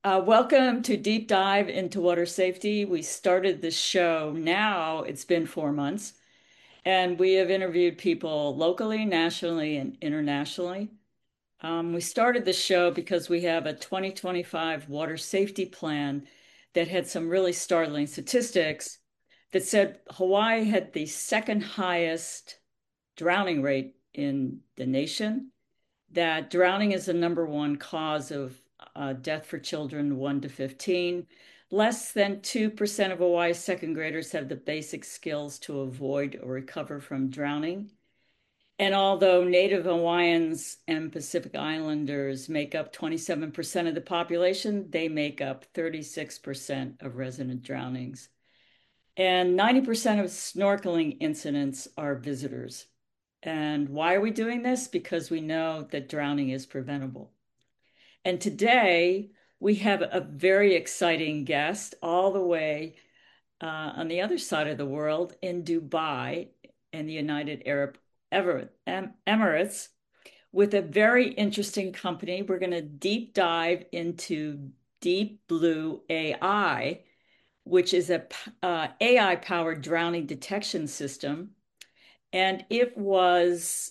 Welcome to Deep Dive into Water Safety. We started this show now, it's been 4 months, and we have interviewed people locally, nationally, and internationally. We started the show because we have a 2025 water safety plan that had some really startling statistics that said Hawaii had the second highest drowning rate in the nation, that drowning is the number one cause of death for children 1 to 15. Less than 2% of Hawaii's second graders have the basic skills to avoid or recover from drowning. And although Native Hawaiians and Pacific Islanders make up 27% of the population, they make up 36% of resident drownings. And 90% of snorkeling incidents are visitors. And why are we doing this? Because we know that drowning is preventable. And today we have a very exciting guest all the way on the other side of the world in Dubai in the United Arab Emirates with a very interesting company. We're going to deep dive into Deep Blue AI, which is a AI-powered drowning detection system. And it was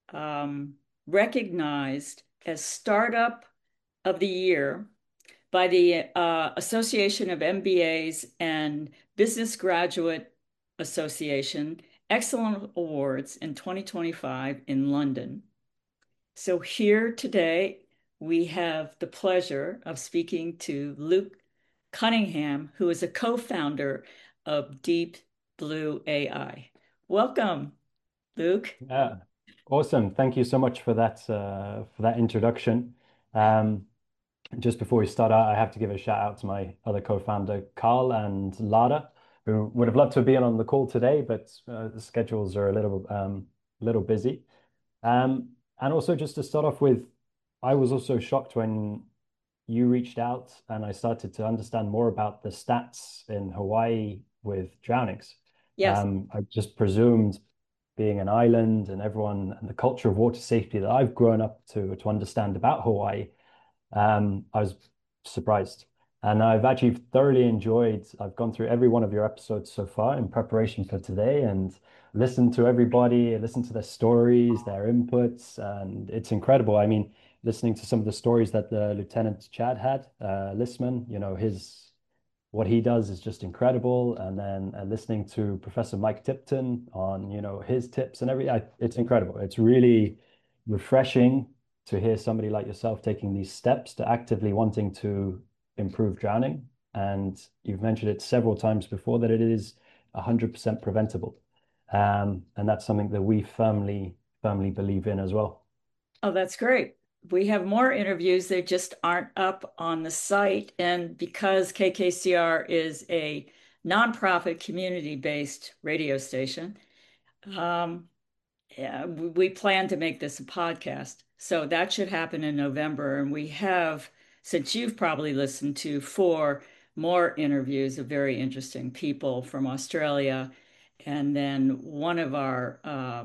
recognized as Startup of the Year by the Association of MBAs and Business Graduate Association Excellent Awards in 2025 in London. So here today, we have the pleasure of speaking to Luke Cunningham, who is a co-founder of Deep Blue AI. Welcome, Luke. Yeah, awesome. Thank you so much for that introduction. Um, just before we start out, I have to give a shout out to my other co-founder, Carl and Lada, who would have loved to have been on the call today, but the schedules are a little busy. And also just to start off with, I was also shocked when you reached out and I started to understand more about the stats in Hawaii with drownings. Yes. I just presumed being an island and everyone and the culture of water safety that I've grown up to understand about Hawaii, I was surprised. And I've actually thoroughly enjoyed, I've gone through every one of your episodes so far in preparation for today and listened to everybody, listened to their stories, their inputs, and it's incredible. I mean, listening to some of the stories that the Lieutenant Chad had, Listman, his what he does is just incredible. And then listening to Professor Mike Tipton on, his tips and it's incredible. It's really refreshing to hear somebody like yourself taking these steps to actively wanting to improve drowning. And you've mentioned it several times before that it is 100% preventable. And that's something that we firmly believe in as well. Oh, that's great. We have more interviews. They just aren't up on the site. And because KKCR is a nonprofit community-based radio station, um, yeah, we plan to make this a podcast. So that should happen in November. And we have, since you've probably listened to, 4 more interviews of very interesting people from Australia. And then one of our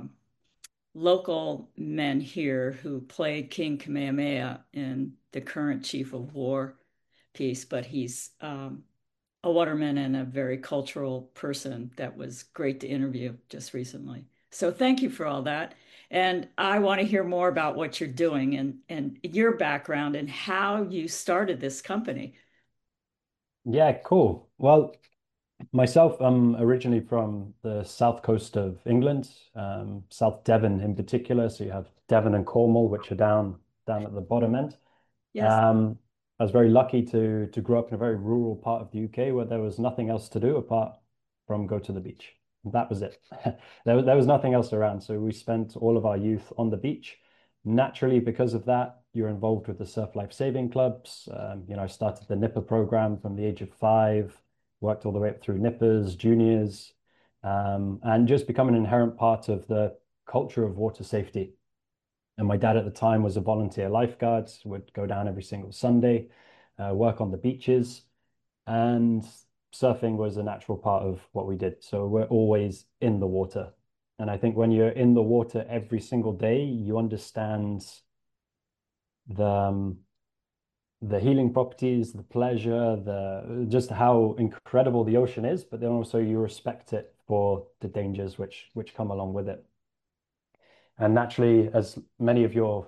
local men here who played King Kamehameha in the current Chief of War piece, but he's a waterman and a very cultural person that was great to interview just recently. So thank you for all that. And I want to hear more about what you're doing and your background and how you started this company. Yeah, cool. Well, myself, I'm originally from the south coast of England, South Devon in particular. So you have Devon and Cornwall, which are down at the bottom end. Yes. Um, I was very lucky to grow up in a very rural part of the UK where there was nothing else to do apart from go to the beach. That was it. There was nothing else around. So we spent all of our youth on the beach. Naturally, because of that, you're involved with the surf life saving clubs. I started the Nipper program from the age of 5, worked all the way up through Nippers, juniors, and just become an inherent part of the culture of water safety. And my dad at the time was a volunteer lifeguard, would go down every single Sunday, work on the beaches, and surfing was a natural part of what we did. So we're always in the water. And I think when you're in the water every single day, you understand the the healing properties, the pleasure, the just how incredible the ocean is, but then also you respect it for the dangers which come along with it. And naturally, as many of your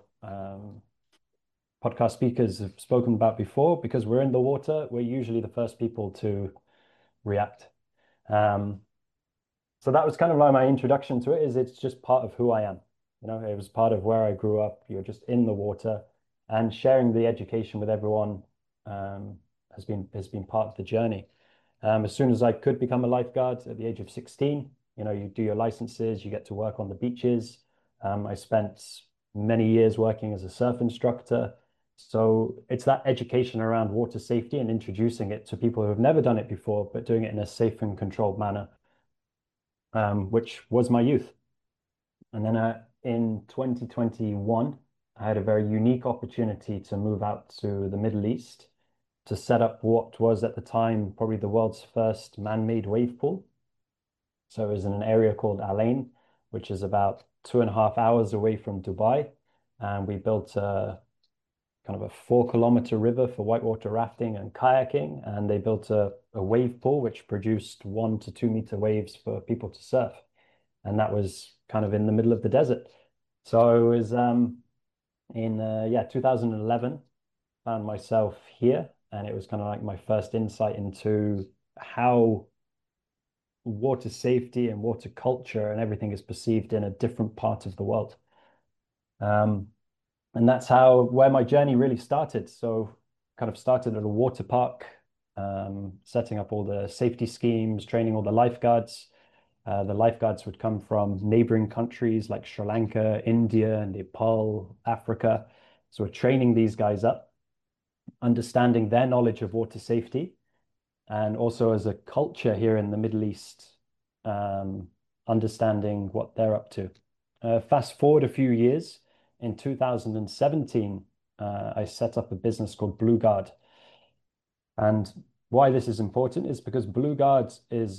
podcast speakers have spoken about before, because we're in the water, we're usually the first people to react. Um, so that was kind of like my introduction to it, is it's just part of who I am. It was part of where I grew up. You're just in the water, and sharing the education with everyone um, has been part of the journey. As soon as I could become a lifeguard at the age of 16, you do your licenses, you get to work on the beaches. I spent many years working as a surf instructor. So it's that education around water safety and introducing it to people who have never done it before, but doing it in a safe and controlled manner, which was my youth. And then in 2021, I had a very unique opportunity to move out to the Middle East to set up what was at the time probably the world's first man-made wave pool. So it was in an area called Al Ain, which is about 2.5 hours away from Dubai. And we built a kind of a 4 kilometer river for whitewater rafting and kayaking. And they built a wave pool which produced 1 to 2 meter waves for people to surf. And that was kind of in the middle of the desert. So it was in 2011, found myself here, and it was kind of like my first insight into how water safety and water culture and everything is perceived in a different part of the world. Um, and that's where my journey really started. So kind of started at a water park, setting up all the safety schemes, training all the lifeguards. The lifeguards would come from neighboring countries like Sri Lanka, India, Nepal, Africa. So we're training these guys up, understanding their knowledge of water safety, and also as a culture here in the Middle East, um, understanding what they're up to. Fast forward a few years, in 2017, I set up a business called Blue Guard. And why this is important is because Blue Guard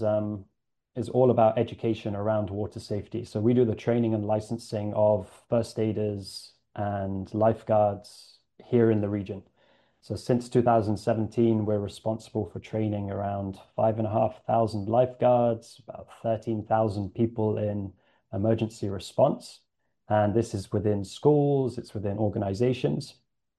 is all about education around water safety. So we do the training and licensing of first aiders and lifeguards here in the region. So since 2017, we're responsible for training around 5,500 lifeguards, about 13,000 people in emergency response. And this is within schools, it's within organizations.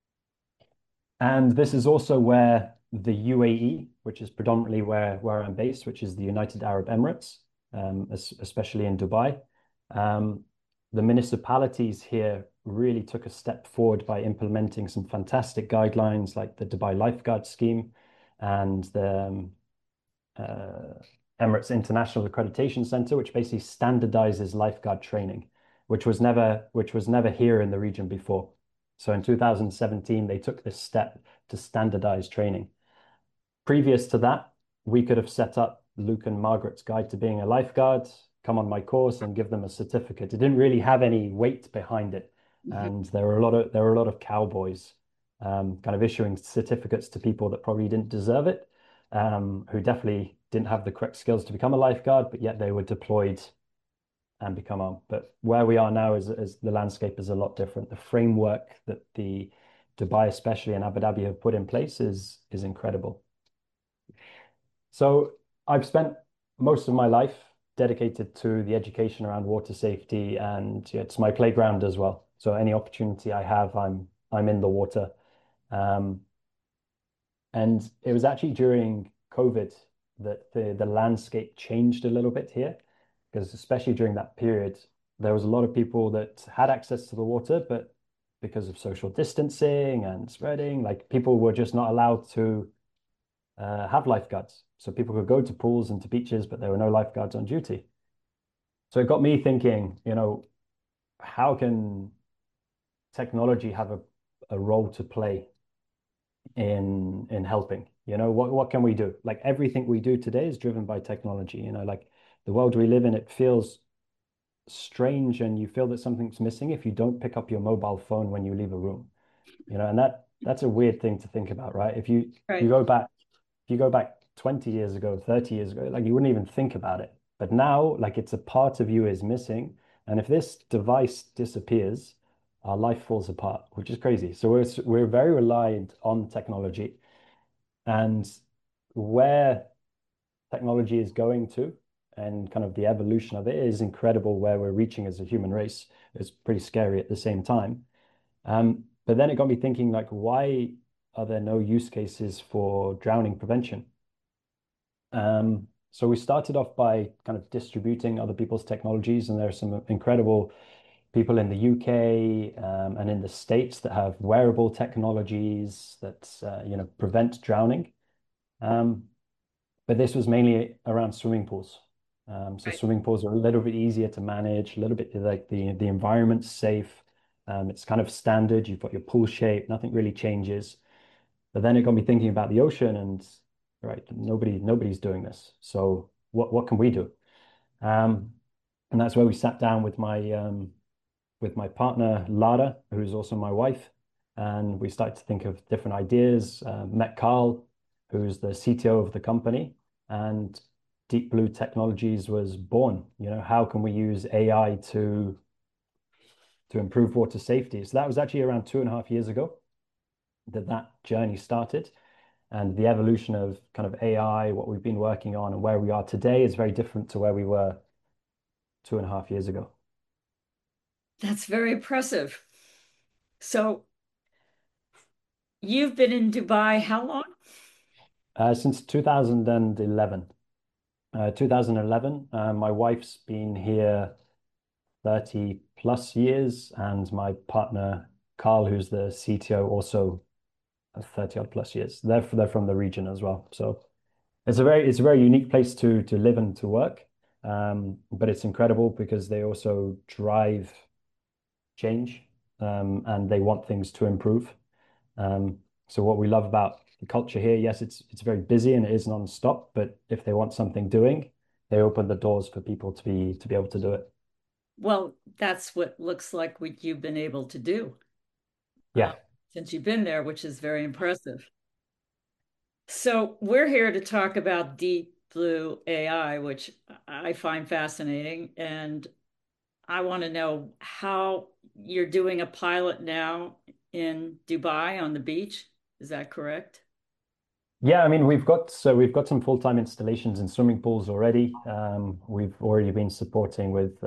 And this is also where the UAE, which is predominantly where I'm based, which is the United Arab Emirates, especially in Dubai, um, the municipalities here really took a step forward by implementing some fantastic guidelines like the Dubai Lifeguard Scheme and the uh, Emirates International Accreditation Center, which basically standardizes lifeguard training, which was never here in the region before. So in 2017, they took this step to standardize training. Previous to that, we could have set up Luke and Margaret's Guide to Being a Lifeguard, come on my course and give them a certificate. It didn't really have any weight behind it. And there were a lot of cowboys kind of issuing certificates to people that probably didn't deserve it, who definitely didn't have the correct skills to become a lifeguard, but yet they were deployed and become armed. But where we are now is the landscape is a lot different. The framework that the Dubai, especially and Abu Dhabi, have put in place is incredible. So I've spent most of my life dedicated to the education around water safety, and yeah, it's my playground as well. So any opportunity I have, I'm in the water. Um, and it was actually during COVID that the landscape changed a little bit here, because especially during that period, there was a lot of people that had access to the water, but because of social distancing and spreading, like people were just not allowed to have lifeguards. So people could go to pools and to beaches, but there were no lifeguards on duty. So it got me thinking, how can technology have a role to play in helping? What can we do? Like everything we do today is driven by technology. Like the world we live in, it feels strange and you feel that something's missing if you don't pick up your mobile phone when you leave a room. And that's a weird thing to think about, right? Right. If you go back 20 years ago, 30 years ago, like you wouldn't even think about it. But now, like it's a part of you is missing. And if this device disappears, our life falls apart, which is crazy. So we're very reliant on technology, and where technology is going to and kind of the evolution of it is incredible where we're reaching as a human race. It's pretty scary at the same time. But then it got me thinking, like, why are there no use cases for drowning prevention? So we started off by kind of distributing other people's technologies, and there are some incredible people in the UK and in the States that have wearable technologies that prevent drowning. Um, but this was mainly around swimming pools. So Right. swimming pools are a little bit easier to manage, a little bit like the environment's safe. It's kind of standard. You've got your pool shape, nothing really changes. But then it got me thinking about the ocean and right, nobody's doing this. So what can we do? Um, and that's where we sat down with my partner Lara, who's also my wife, and we started to think of different ideas. Met Carl, who's the CTO of the company, and Deep Blue Technologies was born. How can we use AI to improve water safety? So that was actually around 2.5 years ago that that journey started. And the evolution of kind of AI, what we've been working on, and where we are today is very different to where we were 2.5 years ago. That's very impressive. So you've been in Dubai how long? Since 2011. 2011, my wife's been here 30 plus years, and my partner, Carl, who's the CTO, also 30 odd plus years. They're from the region as well. So it's a very unique place to live and to work. But it's incredible because they also drive change, and they want things to improve. Um, so what we love about the culture here, yes, it's very busy and it is non-stop, but if they want something doing, they open the doors for people to be able to do it. Well, that's what looks like what you've been able to do uh, Yeah. since you've been there, which is very impressive. So we're here to talk about Deep Blue AI, which I find fascinating, and I want to know how you're doing a pilot now in Dubai on the beach. Is that correct? Yeah, I mean we've got some full-time installations in swimming pools already. We've already been supporting with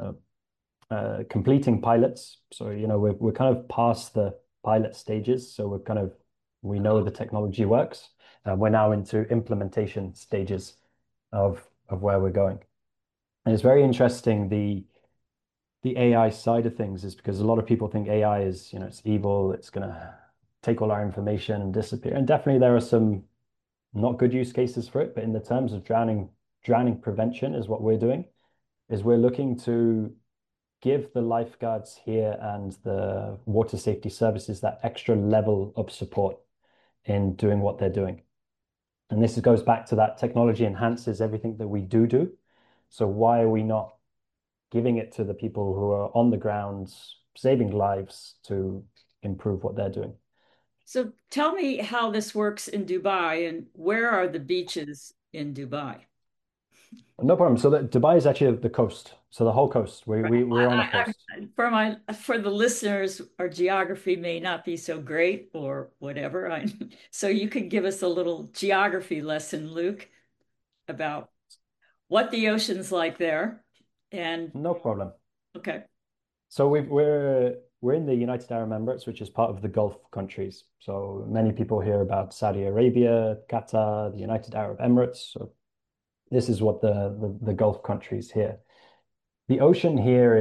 completing pilots. So we're kind of past the pilot stages. So we know the technology works. We're now into implementation stages of where we're going. And it's very interesting the AI side of things is because a lot of people think AI is, it's evil, it's gonna take all our information and disappear. And definitely there are some not good use cases for it, but in the terms of drowning prevention is what we're doing, is we're looking to give the lifeguards here and the water safety services that extra level of support in doing what they're doing. And this goes back to that technology enhances everything that we do. So why are we not giving it to the people who are on the ground, saving lives to improve what they're doing? So tell me how this works in Dubai and where are the beaches in Dubai? No problem. So Dubai is actually the coast. So the whole coast. We're on a coast. For the listeners, our geography may not be so great or whatever. So you could give us a little geography lesson, Luke, about what the ocean's like there. And No problem. okay, So we're in the United Arab Emirates, which is part of the Gulf countries. So many people hear about Saudi Arabia, Qatar, the United Arab Emirates. So this is what the Gulf countries here. The ocean here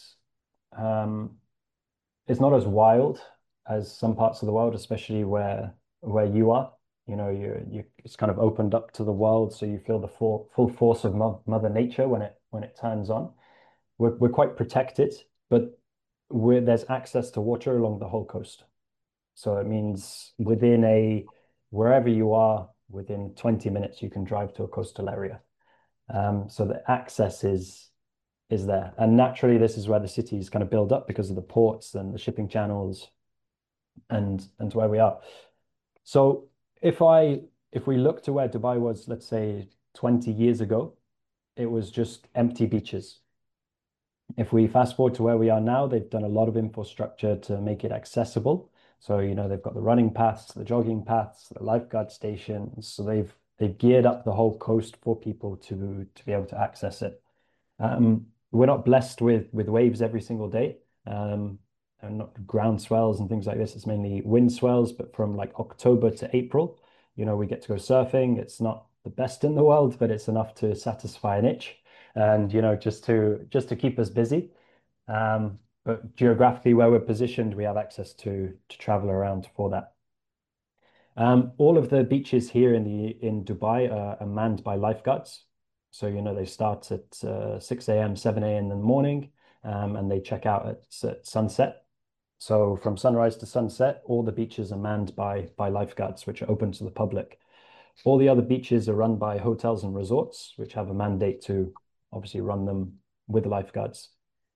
um, is not as wild as some parts of the world, especially where you are. It's kind of opened up to the world, so you feel the full force of Mother Nature when it turns on. We're quite protected, but there's access to water along the whole coast. So it means wherever you are, within 20 minutes, you can drive to a coastal area. So the access is there. And naturally, this is where the cities kind of build up because of the ports and the shipping channels and where we are. So if we look to where Dubai was, let's say 20 years ago, it was just empty beaches. If we fast forward to where we are now, they've done a lot of infrastructure to make it accessible. So, they've got the running paths, the jogging paths, the lifeguard stations. So they've geared up the whole coast for people to be able to access it. We're not blessed with waves every single day, and not ground swells and things like this. It's mainly wind swells, but from like October to April, we get to go surfing. It's not the best in the world, but it's enough to satisfy an itch, and just to keep us busy. But geographically, where we're positioned, we have access to travel around for that. All of the beaches here in Dubai are manned by lifeguards. So, they start at 6 a.m., 7 a.m. in the morning, and they check out at sunset. So from sunrise to sunset, all the beaches are manned by lifeguards, which are open to the public. All the other beaches are run by hotels and resorts, which have a mandate to obviously run them with lifeguards.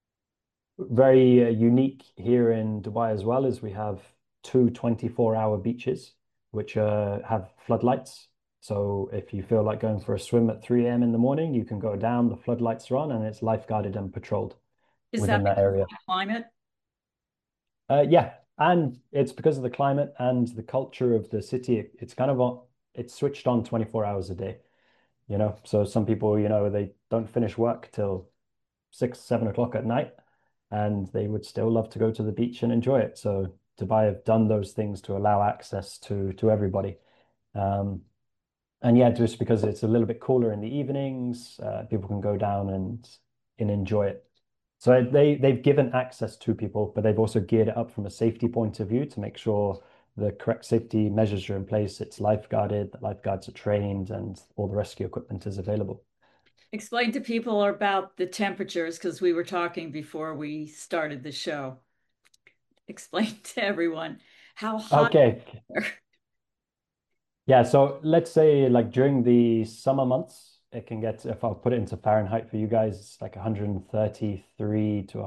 Very unique here in Dubai as well is we have two 24-hour beaches which have floodlights. So if you feel like going for a swim at 3 a.m. in the morning, you can go down, the floodlights are on, and it's lifeguarded and patrolled Is that within that because area. of the climate? Yeah, and it's because of the climate and the culture of the city. It's kind of it's switched on 24 hours a day, So some people, they don't finish work till 6, 7 o'clock at night, and they would still love to go to the beach and enjoy it. So Dubai have done those things to allow access to everybody. Um, and yeah, just because it's a little bit cooler in the evenings, people can go down and enjoy it. So they've given access to people, but they've also geared it up from a safety point of view to make sure the correct safety measures are in place. It's lifeguarded, the lifeguards are trained, and all the rescue equipment is available. Explain to people about the temperatures because we were talking before we started the show. Explain to everyone how hot. Okay. Yeah, so let's say like during the summer months, it can get, if I'll put it into Fahrenheit for you guys, it's like 133 to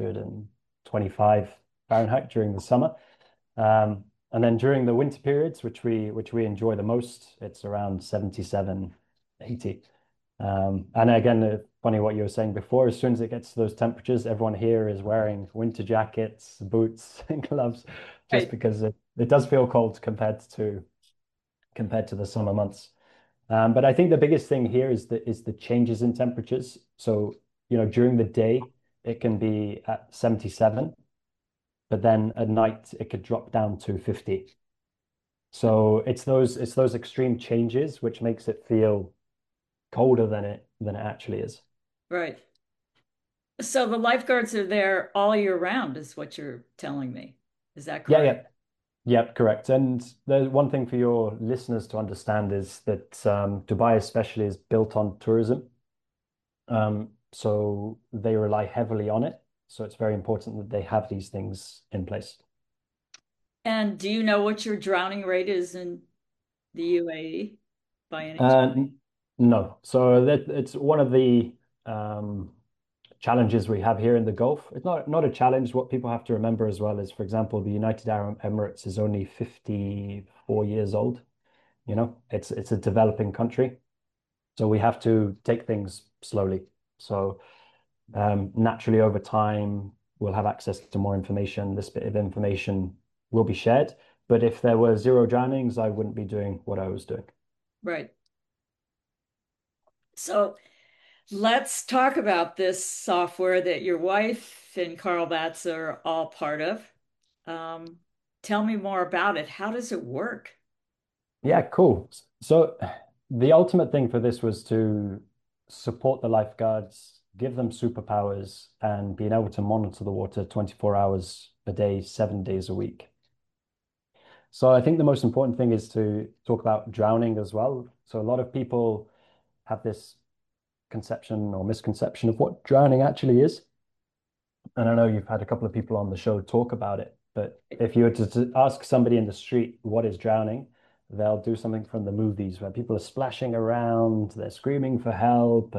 125 Fahrenheit during the summer. And then during the winter periods, which we enjoy the most, it's around 77, 80. And again, funny what you were saying before, as soon as it gets to those temperatures, everyone here is wearing winter jackets, boots, and gloves, just Right. because it does feel cold compared to the summer months. But I think the biggest thing here is the changes in temperatures. So, during the day, it can be at 77, but then at night it could drop down to 50. So it's those extreme changes which makes it feel colder than it actually is. Right. So the lifeguards are there all year round, is what you're telling me. Is that Yeah, correct? yeah. Yeah, correct. And the one thing for your listeners to understand is that Dubai especially is built on tourism. So they rely heavily on it. So it's very important that they have these things in place. And do you know what your drowning rate is in the UAE by any chance? Uh, no. So that it's one of the um, challenges we have here in the Gulf. It's not a challenge. What people have to remember as well is, for example, the United Arab Emirates is only 54 years old. It's a developing country. So we have to take things slowly. So naturally, over time, we'll have access to more information. This bit of information will be shared. But if there were zero drownings, I wouldn't be doing what I was doing. Right. So let's talk about this software that your wife and Carl Batz are all part of. Um, Tell me more about it. How does it work? Yeah, cool. So the ultimate thing for this was to support the lifeguards, give them superpowers, and being able to monitor the water 24 hours a day, 7 days a week. So I think the most important thing is to talk about drowning as well. So a lot of people have this conception or misconception of what drowning actually is. And I know you've had a couple of people on the show talk about it, but if you were to ask somebody in the street what is drowning, they'll do something from the movies where people are splashing around, they're screaming for help,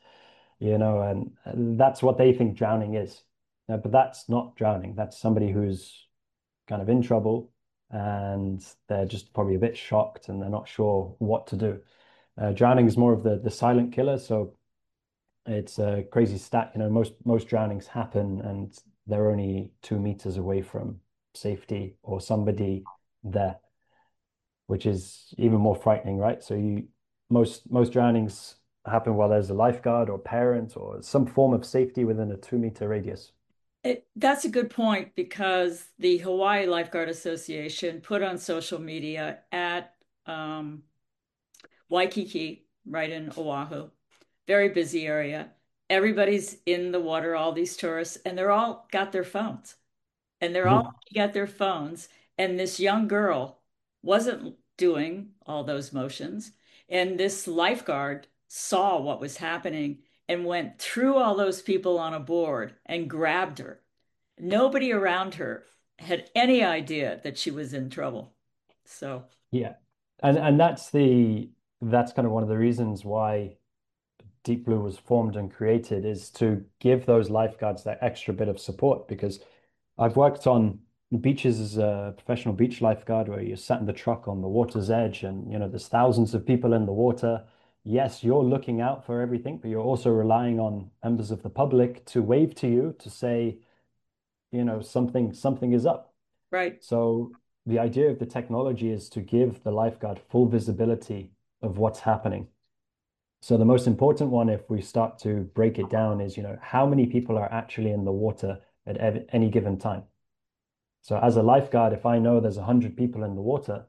and that's what they think drowning is. But that's not drowning. That's somebody who's kind of in trouble and they're just probably a bit shocked and they're not sure what to do. Drowning is more of the silent killer. So It's a crazy stat. Most drownings happen and they're only 2 meters away from safety or somebody there, which is even more frightening, right? So most drownings happen while there's a lifeguard or parent or some form of safety within a 2 meter radius. That's a good point because the Hawaii Lifeguard Association put on social media at um, Waikiki, right in Oahu, very busy area. Everybody's in the water, all these tourists, and they're all got their phones. And they're all Mhm. looking at their phones. And this young girl wasn't doing all those motions. And this lifeguard saw what was happening and went through all those people on a board and grabbed her. Nobody around her had any idea that she was in trouble. So, Yeah. And that's kind of one of the reasons why Deep Blue was formed and created is to give those lifeguards that extra bit of support because I've worked on beaches as a professional beach lifeguard where you're sat in the truck on the water's edge and there's thousands of people in the water. Yes, you're looking out for everything, but you're also relying on members of the public to wave to you to say, something is up. right, So the idea of the technology is to give the lifeguard full visibility of what's happening. So the most important one, if we start to break it down, is, how many people are actually in the water at any given time. So as a lifeguard, if I know there's 100 people in the water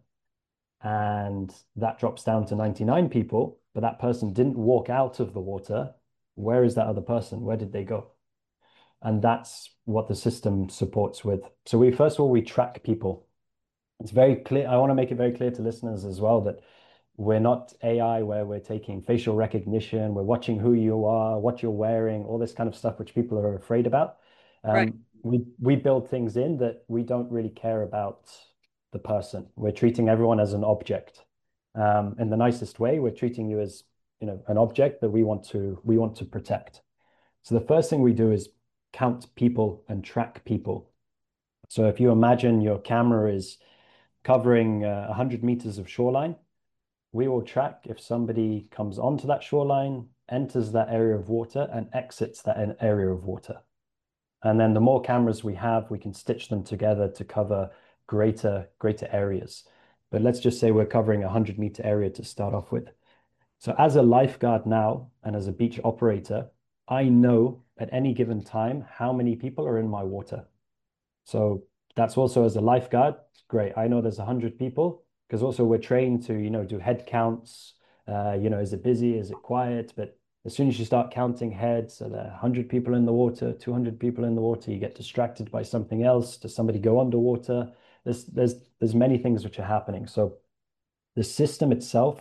and that drops down to 99 people, but that person didn't walk out of the water, where is that other person? Where did they go? And that's what the system supports with. So first of all, we track people. It's very clear. I want to make it very clear to listeners as well that we're not AI where we're taking facial recognition, we're watching who you are, what you're wearing, all this kind of stuff which people are afraid about. right, We build things in that we don't really care about the person. We're treating everyone as an object. In the nicest way, we're treating you as, an object that we want to protect. So the first thing we do is count people and track people. So if you imagine your camera is covering 100 meters of shoreline, we will track if somebody comes onto that shoreline, enters that area of water, and exits that area of water. And then the more cameras we have, we can stitch them together to cover greater areas. But let's just say we're covering a 100-meter area to start off with. So as a lifeguard now and as a beach operator, I know at any given time how many people are in my water. So that's also as a lifeguard, great. I know there's 100 people because also we're trained to, do head counts. Is it busy? Is it quiet? But as soon as you start counting heads, so there are 100 people in the water, 200 people in the water, you get distracted by something else. Does somebody go underwater? There's many things which are happening. So the system itself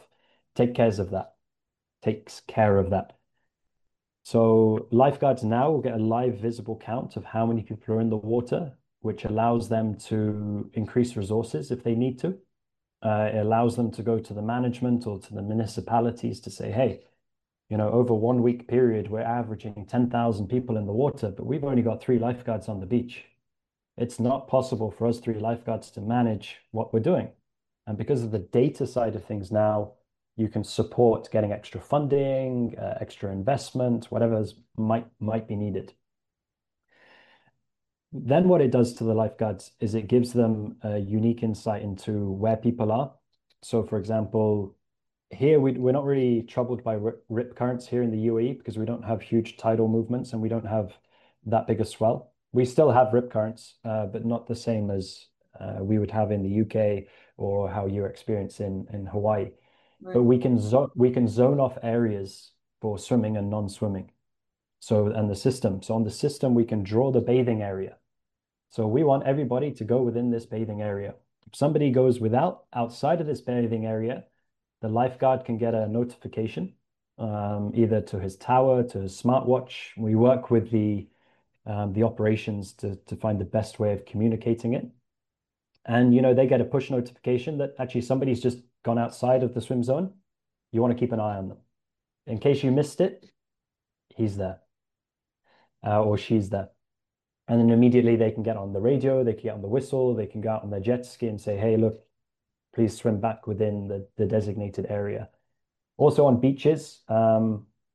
takes care of that. So lifeguards now will get a live visible count of how many people are in the water, which allows them to increase resources if they need to. It allows them to go to the management or to the municipalities to say, hey, over 1 week period, we're averaging 10,000 people in the water, but we've only got 3 lifeguards on the beach. It's not possible for us 3 lifeguards to manage what we're doing. And because of the data side of things now, you can support getting extra funding, extra investment, whatever might be needed. Then what it does to the lifeguards is it gives them a unique insight into where people are. So, for example, here we're not really troubled by rip currents here in the UAE because we don't have huge tidal movements and we don't have that big a swell. We still have rip currents, but not the same as we would have in the UK or how you're experiencing in Hawaii. But right. we can zone off areas for swimming and non-swimming. And the system. So on the system, we can draw the bathing area. So we want everybody to go within this bathing area. If somebody goes outside of this bathing area, the lifeguard can get a notification, either to his tower, to his smartwatch. We work with the operations to find the best way of communicating it. And they get a push notification that actually somebody's just gone outside of the swim zone. You want to keep an eye on them. In case you missed it, he's there, or she's there. And then immediately they can get on the radio, they can get on the whistle, they can go out on their jet ski and say, hey, look, please swim back within the designated area. Also on beaches,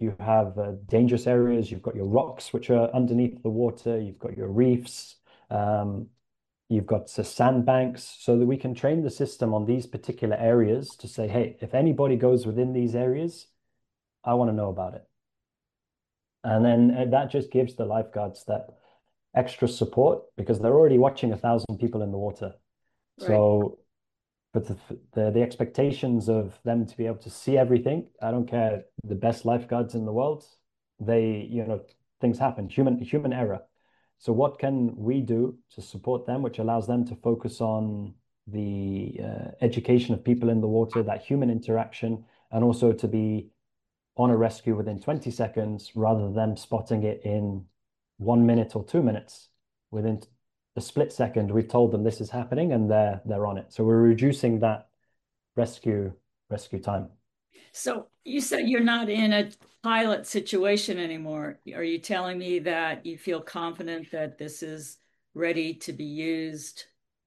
you have dangerous areas, you've got your rocks, which are underneath the water, you've got your reefs, um, you've got the sandbanks, so that we can train the system on these particular areas to say, hey, if anybody goes within these areas, I want to know about it. And then that just gives the lifeguards that extra support because they're already watching 1,000 people in the water. Right. So, but the expectations of them to be able to see everything, I don't care the best lifeguards in the world, things happen, human error. So what can we do to support them, which allows them to focus on the education of people in the water, that human interaction, and also to be on a rescue within 20 seconds rather than them spotting it in 1 minute or 2 minutes. Within a split second, we've told them this is happening and they're on it. So we're reducing that rescue time. So you said you're not in a pilot situation anymore. Are you telling me that you feel confident that this is ready to be used?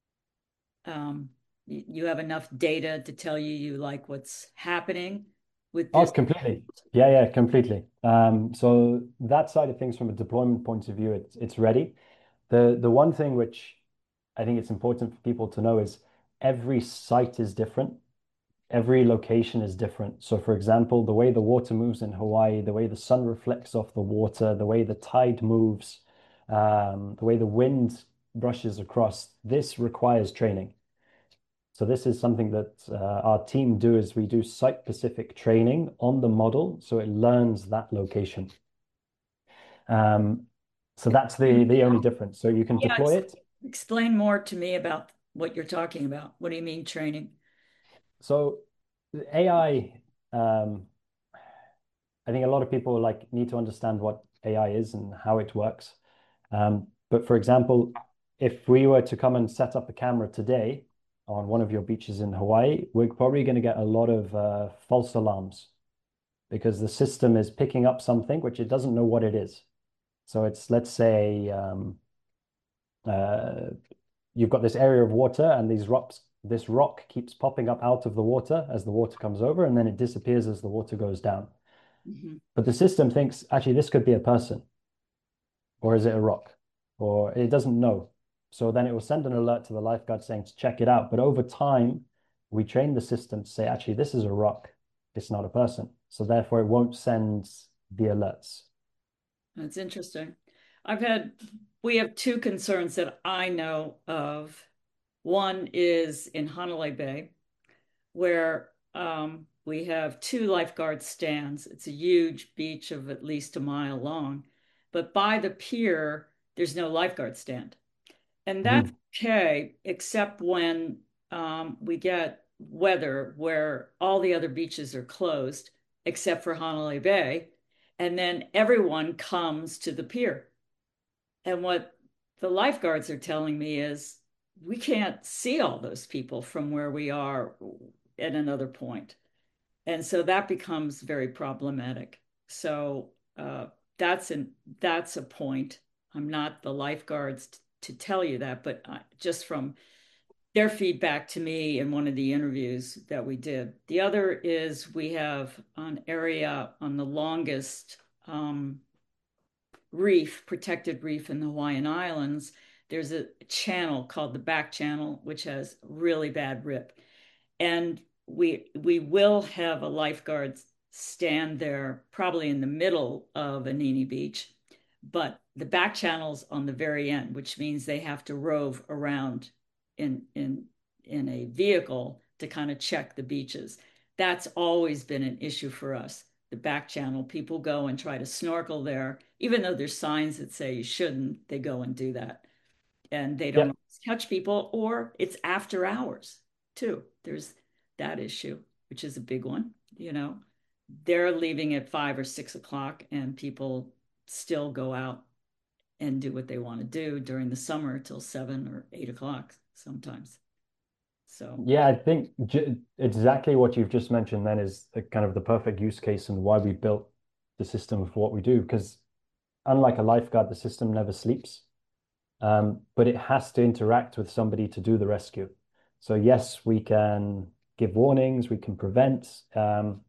You have enough data to tell you like what's happening with Oh, this? completely. Yeah, yeah, completely. So that side of things from a deployment point of view, it's ready. The one thing which I think it's important for people to know is every site is different. Every location is different. So, for example, the way the water moves in Hawaii, the way the sun reflects off the water, the way the tide moves, the way the wind brushes across, this requires training. So this is something that our team do is we do site-specific training on the model so it learns that location. Um, so that's the only difference. So you can Yeah, deploy it. explain more to me about what you're talking about. What do you mean training? So AI, I think a lot of people like need to understand what AI is and how it works. But for example, if we were to come and set up a camera today on one of your beaches in Hawaii, we're probably going to get a lot of false alarms because the system is picking up something which it doesn't know what it is. So it's, let's say, uh, you've got this area of water and this rock keeps popping up out of the water as the water comes over, and then it disappears as the water goes down. Mhm. But the system thinks actually this could be a person, or is it a rock? Or it doesn't know. So then it will send an alert to the lifeguard saying to check it out. But over time, we train the system to say, actually, this is a rock. It's not a person. So therefore, it won't send the alerts. That's interesting. I've had, we have two concerns that I know of. One is in Hanalei Bay, where we have two lifeguard stands. It's a huge beach of at least a mile long, but by the pier, there's no lifeguard stand. And that's Mhm. okay, except when we get weather where all the other beaches are closed except for Honolulu Bay. And then everyone comes to the pier. And what the lifeguards are telling me is we can't see all those people from where we are at another point. And so that becomes very problematic. So that's a point. I'm not the lifeguards to tell you that, but just from their feedback to me in one of the interviews that we did. The other is we have an area on the longest reef, protected reef in the Hawaiian Islands. There's a channel called the Back Channel, which has really bad rip. And we will have a lifeguard stand there probably in the middle of Anini Beach, but the back channel's on the very end, which means they have to rove around in a vehicle to kind of check the beaches. That's always been an issue for us. The back channel, people go and try to snorkel there, even though there's signs that say you shouldn't, they go and do that and they don't Yeah. always catch people, or it's after hours too. There's that issue, which is a big one. You know, they're leaving at 5 or 6 o'clock, and people still go out and do what they want to do during the summer till 7 or 8 o'clock sometimes. So, Yeah, I think exactly what you've just mentioned then is kind of the perfect use case and why we built the system of what we do. Because unlike a lifeguard, the system never sleeps. But it has to interact with somebody to do the rescue. So yes, we can give warnings, we can prevent,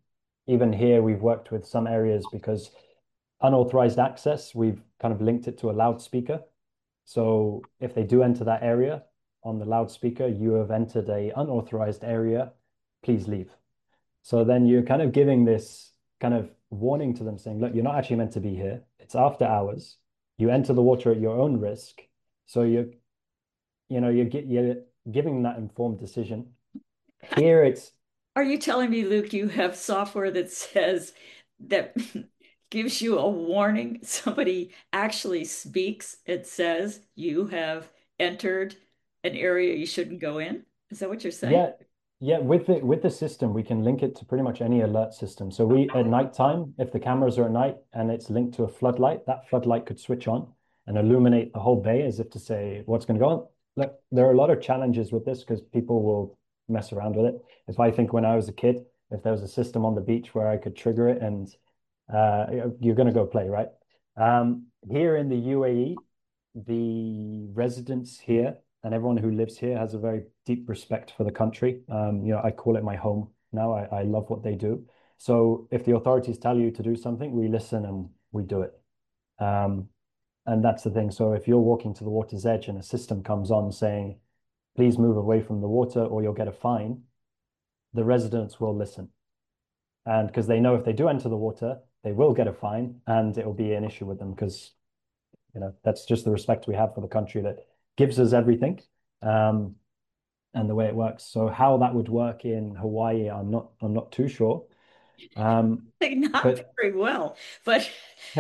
even here, we've worked with some areas because unauthorized access, we've kind of linked it to a loudspeaker. So if they do enter that area on the loudspeaker, you have entered a unauthorized area, please leave. So then you're kind of giving this kind of warning to them saying, look, you're not actually meant to be here. It's after hours. You enter the water at your own risk. So you're giving that informed decision. Here it's Are you telling me, Luke, you have software that says that gives you a warning? Somebody actually speaks, it says you have entered an area you shouldn't go in? Is that what you're saying? Yeah, yeah. With the system, we can link it to pretty much any alert system. So we at nighttime, if the cameras are at night and it's linked to a floodlight, that floodlight could switch on and illuminate the whole bay as if to say what's going to go on. Look, there are a lot of challenges with this because people will mess around with it. If I think when I was a kid, if there was a system on the beach where I could trigger it and you're going to go play, right? Here in the UAE, the residents here and everyone who lives here has a very deep respect for the country. I call it my home now. I love what they do. So if the authorities tell you to do something, we listen and we do it. Um, and that's the thing. So if you're walking to the water's edge and a system comes on saying, please move away from the water or you'll get a fine, the residents will listen. And because they know if they do enter the water, they will get a fine and it will be an issue with them because that's just the respect we have for the country that gives us everything, um, and the way it works. So how that would work in Hawaii, I'm not too sure. Not But very well. But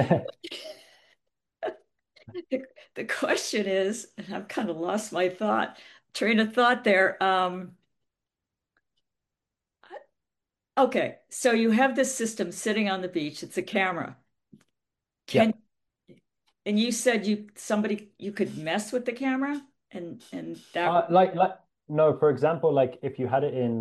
the question is, and I've kind of lost my train of thought there. Okay, so you have this system sitting on the beach. It's a camera. yeah, Can and you said you could mess with the camera and that would like no, for example, like if you had it in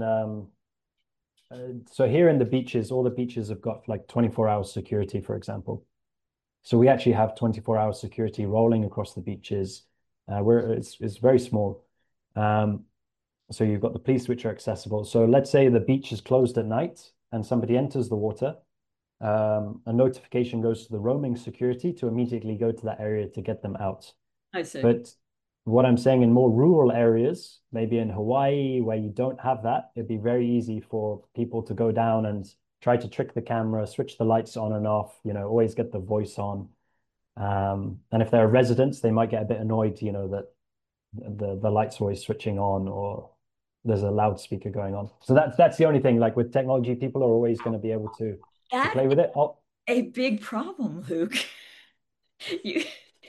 so here in the beaches, all the beaches have got like 24-hour security, for example. So we actually have 24-hour security rolling across the beaches. Where it's very small. Um, So you've got the police which are accessible. So let's say the beach is closed at night and somebody enters the water. A notification goes to the roaming security to immediately go to that area to get them out. I see. But what I'm saying in more rural areas, maybe in Hawaii, where you don't have that, it'd be very easy for people to go down and try to trick the camera, switch the lights on and off, always get the voice on. And if they're residents, they might get a bit annoyed, that the lights always switching on or there's a loudspeaker going on. So that's the only thing. Like with technology, people are always going to be able to That play with it. Oh, a big problem, Luke. You,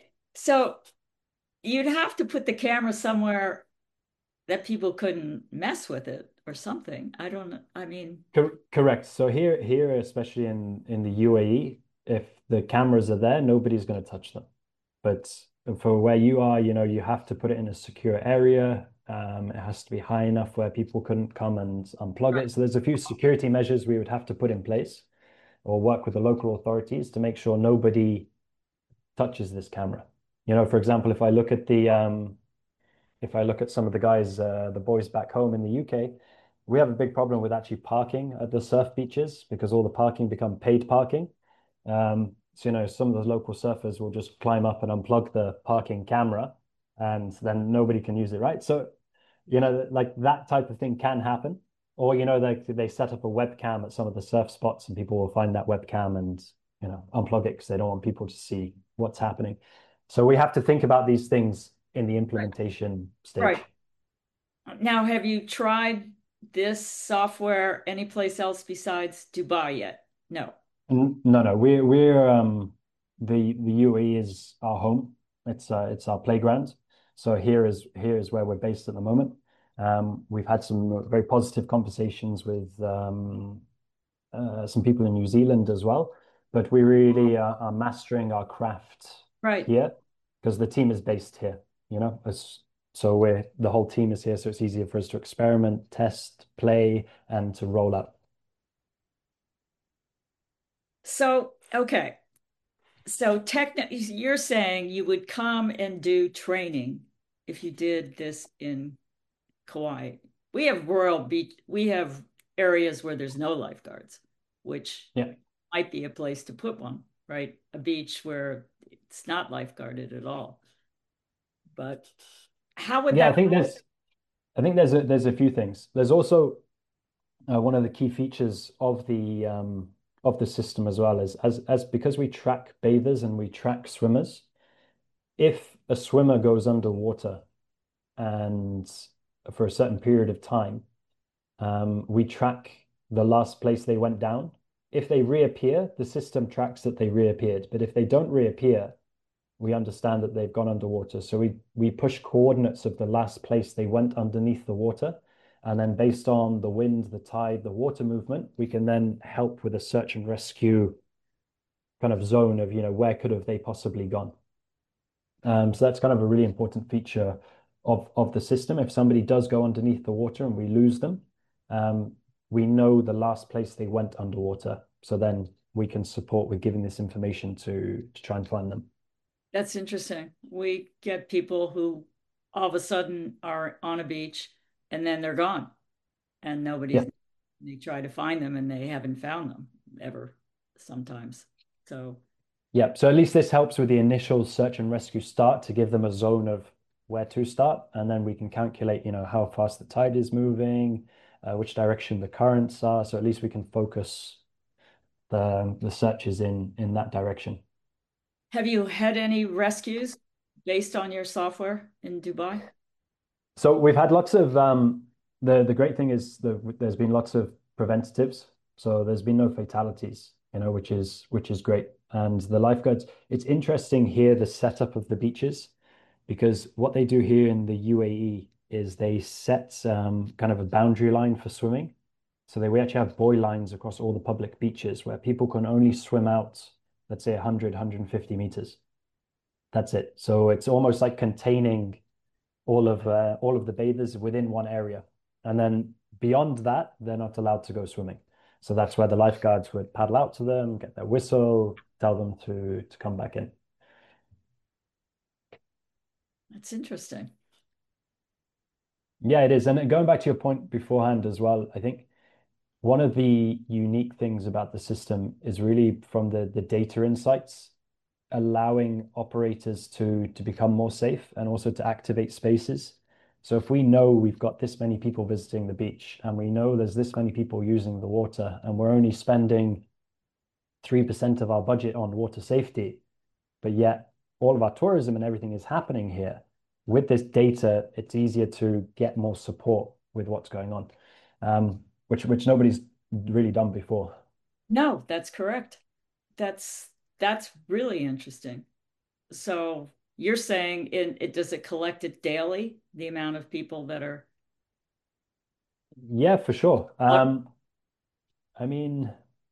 so you'd have to put the camera somewhere that people couldn't mess with it or something. I don't know. I mean, correct. So here, especially in the UAE, if the cameras are there, nobody's going to touch them. But for where you are, you have to put it in a secure area. It has to be high enough where people couldn't come and unplug it. So there's a few security measures we would have to put in place or work with the local authorities to make sure nobody touches this camera. For example, if I look at some of the guys, the boys back home in the UK, we have a big problem with actually parking at the surf beaches because all the parking become paid parking. So, some of the local surfers will just climb up and unplug the parking camera and then nobody can use it, right? So, like that type of thing can happen. Or, they set up a webcam at some of the surf spots and people will find that webcam and, unplug it because they don't want people to see what's happening. So we have to think about these things in the right. implementation Right. stage. Now, have you tried this software anyplace else besides Dubai yet? No. No, no, the UAE is our home. It's our playground. So here is where we're based at the moment. We've had some very positive conversations with some people in New Zealand as well, but we really are mastering our craft Right. here because the team is based here. So the whole team is here, so it's easier for us to experiment, test, play, and to roll out. So, okay. So technically, you're saying you would come and do training if you did this in Kauai. We have rural beach, we have areas where there's no lifeguards. which Yeah. might be a place to put one, right? A beach where it's not lifeguarded at all. But how would Yeah, that I think there's a few things. There's also one of the key features of the system as well is as because we track bathers and we track swimmers, if a swimmer goes underwater and for a certain period of time, we track the last place they went down. If they reappear, the system tracks that they reappeared. But if they don't reappear, we understand that they've gone underwater. So we push coordinates of the last place they went underneath the water. And then based on the wind, the tide, the water movement, we can then help with a search and rescue kind of zone of, where could have they possibly gone? So that's kind of a really important feature of the system. If somebody does go underneath the water and we lose them, um, we know the last place they went underwater. So then we can support with giving this information to try and find them. That's interesting. We get people who all of a sudden are on a beach and then they're gone and Yeah. they try to find them and they haven't found them ever sometimes. So Yeah. So at least this helps with the initial search and rescue start to give them a zone of where to start. And then we can calculate, how fast the tide is moving, which direction the currents are. So at least we can focus the searches in that direction. have you had any rescues based on your software in Dubai? So we've had lots of the great thing is there's been lots of preventatives. So there's been no fatalities, which is great. And the lifeguards, it's interesting here the setup of the beaches because what they do here in the UAE is they set kind of a boundary line for swimming. So we actually have buoy lines across all the public beaches where people can only swim out, let's say 100, 150 meters. That's it. So it's almost like containing all of the bathers within one area. And then beyond that, they're not allowed to go swimming. So that's where the lifeguards would paddle out to them, get their whistle, tell them to come back in. That's interesting. Yeah, it is. And going back to your point beforehand as well, I think one of the unique things about the system is really from the data insights, allowing operators to become more safe and also to activate spaces. So if we know we've got this many people visiting the beach and we know there's this many people using the water and we're only spending 3% of our budget on water safety, but yet all of our tourism and everything is happening here. With this data, it's easier to get more support with what's going on, which nobody's really done before. No, that's correct. That's that's really interesting. So you're saying it does it collect it daily, the amount of people that are Yeah, for sure. locked? I mean,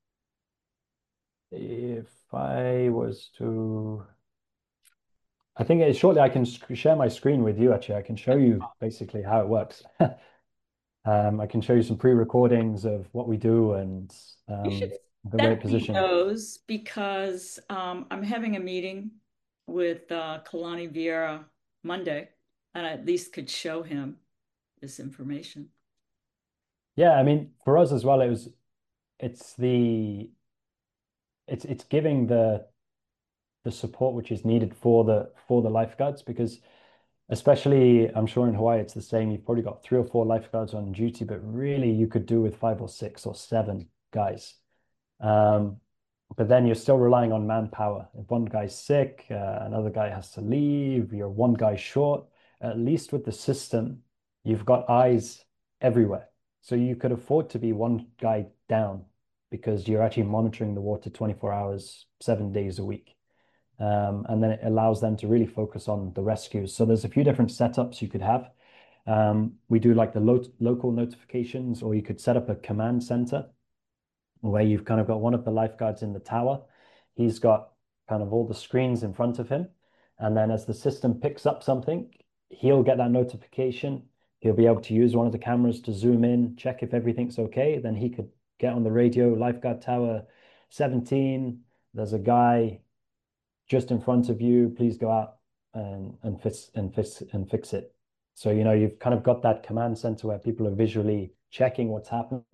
if I was to, I think shortly I can share my screen with you. Actually, I can show you basically how it works. I can show you some pre-recordings of what we do and You should the way send it me positioned. those because I'm having a meeting with Kalani Vieira Monday, and I at least could show him this information. Yeah, I mean, for us as well, it's the it's giving the support which is needed for the lifeguards because especially I'm sure in Hawaii it's the same. You've probably got 3 or 4 lifeguards on duty, but really you could do with 5 or 6 or 7 guys. Um, but then you're still relying on manpower. If one guy's sick, another guy has to leave, you're one guy short. At least with the system, you've got eyes everywhere. So you could afford to be one guy down because you're actually monitoring the water 24 hours, 7 days a week. And then it allows them to really focus on the rescues. So there's a few different setups you could have. We do like the local notifications, or you could set up a command center where you've kind of got one of the lifeguards in the tower. He's got kind of all the screens in front of him. And then as the system picks up something, he'll get that notification. He'll be able to use one of the cameras to zoom in, check if everything's okay. Then he could get on the radio, lifeguard tower 17. There's a guy just in front of you. Please go out and fix it. So, you've kind of got that command center where people are visually checking what's happening.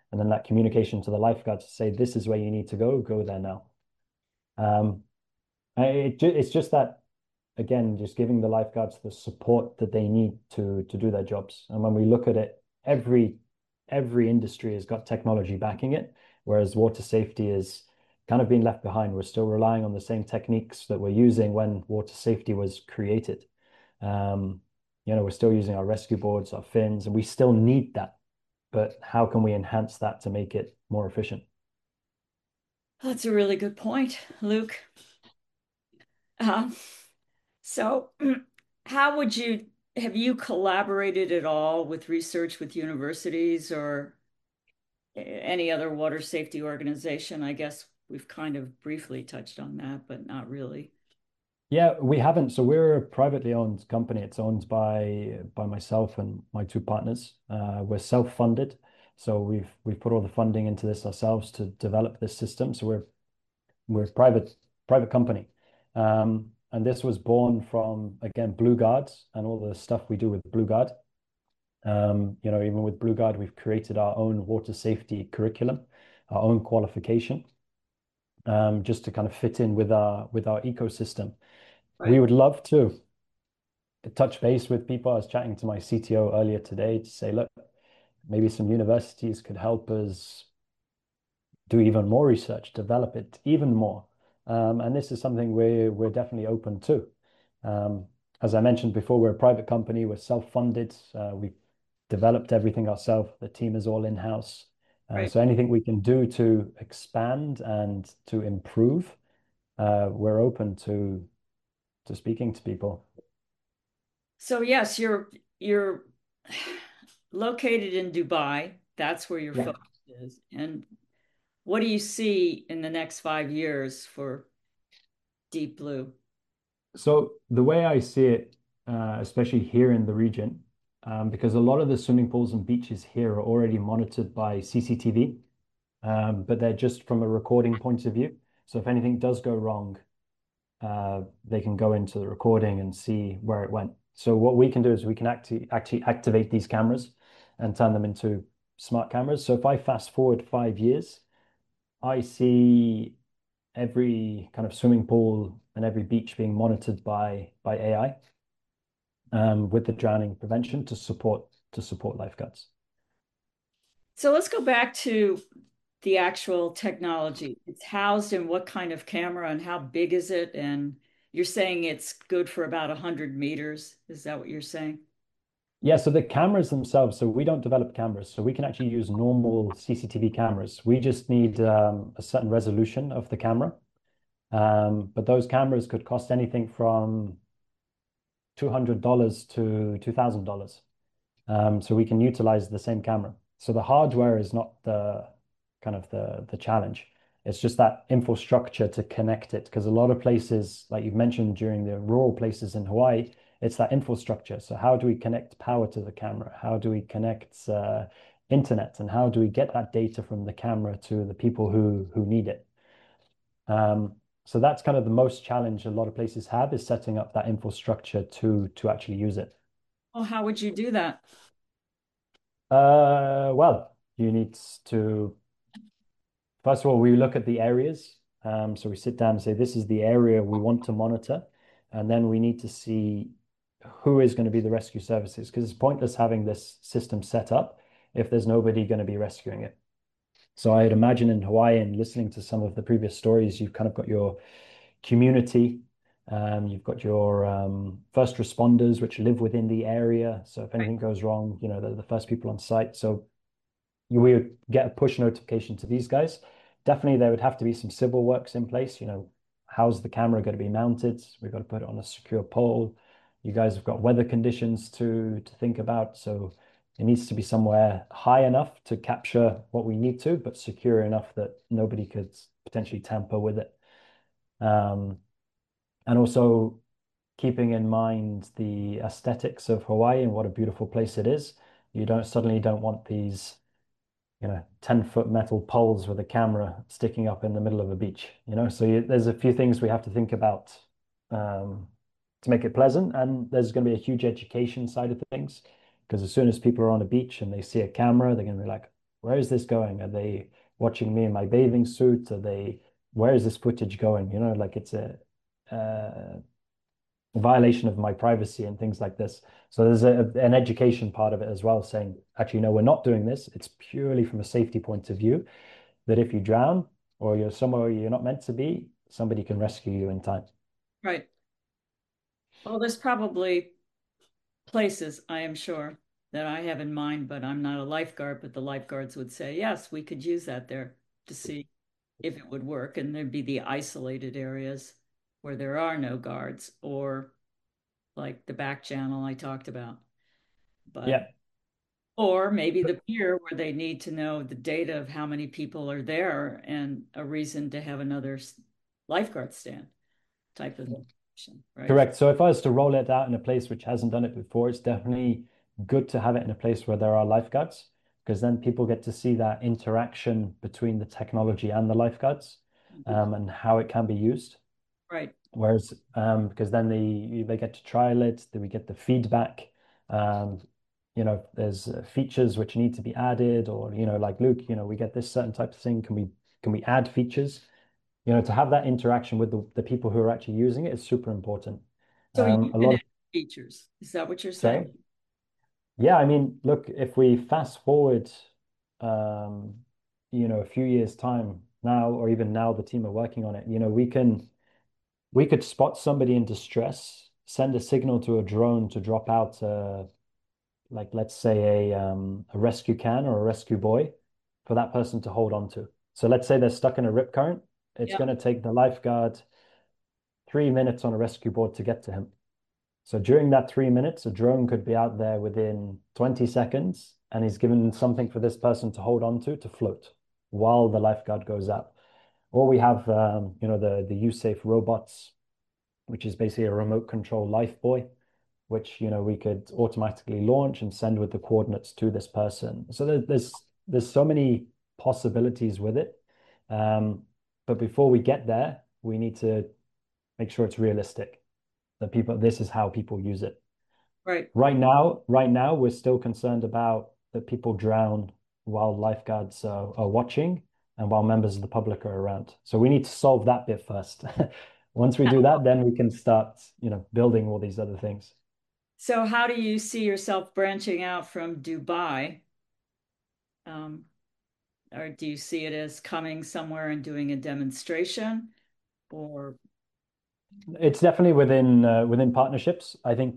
And then that communication to the lifeguards to say, this is where you need to go there now. Um, it's just that, again, just giving the lifeguards the support that they need to do their jobs. And when we look at it, every industry has got technology backing it, whereas water safety is kind of being left behind. We're still relying on the same techniques that we're using when water safety was created. Um, we're still using our rescue boards, our fins, and we still need that. But how can we enhance that to make it more efficient? That's a really good point, Luke. Um, so, how would you have you collaborated at all with research with universities or any other water safety organization? I guess we've kind of briefly touched on that, but not really. Yeah, we haven't. So we're a privately owned company. It's owned by myself and my two partners. We're self-funded, so we've put all the funding into this ourselves to develop this system. So we're a private company, and this was born from again Blue Guards and all the stuff we do with Blue Guard. Even with Blue Guard, we've created our own water safety curriculum, our own qualification, just to kind of fit in with our ecosystem. We Right. would love to touch base with people. I was chatting to my CTO earlier today to say, look, maybe some universities could help us do even more research, develop it even more. And this is something we're definitely open to. Um, as I mentioned before, we're a private company. We're self-funded. We've developed everything ourselves. The team is all in-house. Right. So anything we can do to expand and to improve, we're open to speaking to people. So yes, you're located in Dubai. That's where your Yeah. focus is. And what do you see in the next 5 years for Deep Blue? So the way I see it, especially here in the region, because a lot of the swimming pools and beaches here are already monitored by CCTV, but they're just from a recording point of view. So if anything does go wrong, they can go into the recording and see where it went. So what we can do is we can actually activate these cameras and turn them into smart cameras. So if I fast forward 5 years, I see every kind of swimming pool and every beach being monitored by AI, with the drowning prevention to support lifeguards. So let's go back to the actual technology. It's housed in what kind of camera and how big is it? And you're saying it's good for about 100 meters. Is that what you're saying? Yeah, so the cameras themselves, so we don't develop cameras, so we can actually use normal CCTV cameras. We just need a certain resolution of the camera. But those cameras could cost anything from $200 to $2,000. So we can utilize the same camera. So the hardware is not the kind of the challenge. It's just that infrastructure to connect it. Because a lot of places, like you've mentioned during the rural places in Hawaii, it's that infrastructure. So how do we connect power to the camera? How do we connect internet? And how do we get that data from the camera to the people who need it? Um, so that's kind of the most challenge a lot of places have is setting up that infrastructure to actually use it. Well, how would you do that? Well, you need to, first of all, we look at the areas. So we sit down and say, this is the area we want to monitor. And then we need to see who is going to be the rescue services, because it's pointless having this system set up if there's nobody going to be rescuing it. So I'd imagine in Hawaii and listening to some of the previous stories, you've kind of got your community, you've got your first responders, which live within the area. So if anything goes wrong, they're the first people on site. So we would get a push notification to these guys. Definitely, there would have to be some civil works in place. How's the camera going to be mounted? We've got to put it on a secure pole. You guys have got weather conditions to think about. So it needs to be somewhere high enough to capture what we need to, but secure enough that nobody could potentially tamper with it. Um, and also keeping in mind the aesthetics of Hawaii and what a beautiful place it is. You don't want these 10-foot metal poles with a camera sticking up in the middle of a beach, So there's a few things we have to think about um, to make it pleasant. And there's going to be a huge education side of things because as soon as people are on a beach and they see a camera, they're going to be like, where is this going? Are they watching me in my bathing suit? Where is this footage going? Like it's a violation of my privacy and things like this. So there's an education part of it as well, saying, actually, no, we're not doing this. It's purely from a safety point of view that if you drown or you're somewhere you're not meant to be, somebody can rescue you in time. Right. Well, there's probably places, I am sure, that I have in mind, but I'm not a lifeguard, but the lifeguards would say, yes, we could use that there to see if it would work. And there'd be the isolated areas where there are no guards, or like the back channel I talked about. But, Yeah. or maybe the pier where they need to know the data of how many people are there and a reason to have another lifeguard stand type of situation, right? Correct. So if I was to roll it out in a place which hasn't done it before, it's definitely good to have it in a place where there are lifeguards, because then people get to see that interaction between the technology and the lifeguards, and how it can be used. Right. Whereas, because then they get to trial it, then we get the feedback. Um, there's features which need to be added, or like Luke, we get this certain type of thing. Can we add features? To have that interaction with the people who are actually using it is super important. So you A can lot of add features. Is that what you're saying? Sorry. Yeah, I mean, look, if we fast forward, um, a few years time now, or even now, the team are working on it. We could spot somebody in distress, send a signal to a drone to drop out, like let's say a rescue can or a rescue buoy for that person to hold on to. So let's say they're stuck in a rip current. It's Yeah. going to take the lifeguard 3 minutes on a rescue board to get to him. So during that 3 minutes, a drone could be out there within 20 seconds, and he's given something for this person to hold on to float while the lifeguard goes out. Or we have, the USafe robots, which is basically a remote control life buoy, which, we could automatically launch and send with the coordinates to this person. So there's so many possibilities with it. Um, but before we get there, we need to make sure it's realistic that this is how people use it. Right. Right now, we're still concerned about that people drown while lifeguards are watching and while members of the public are around. So we need to solve that bit first. Once we do that, then we can start, building all these other things. So how do you see yourself branching out from Dubai? Um, or do you see it as coming somewhere and doing a demonstration? Or It's definitely within partnerships.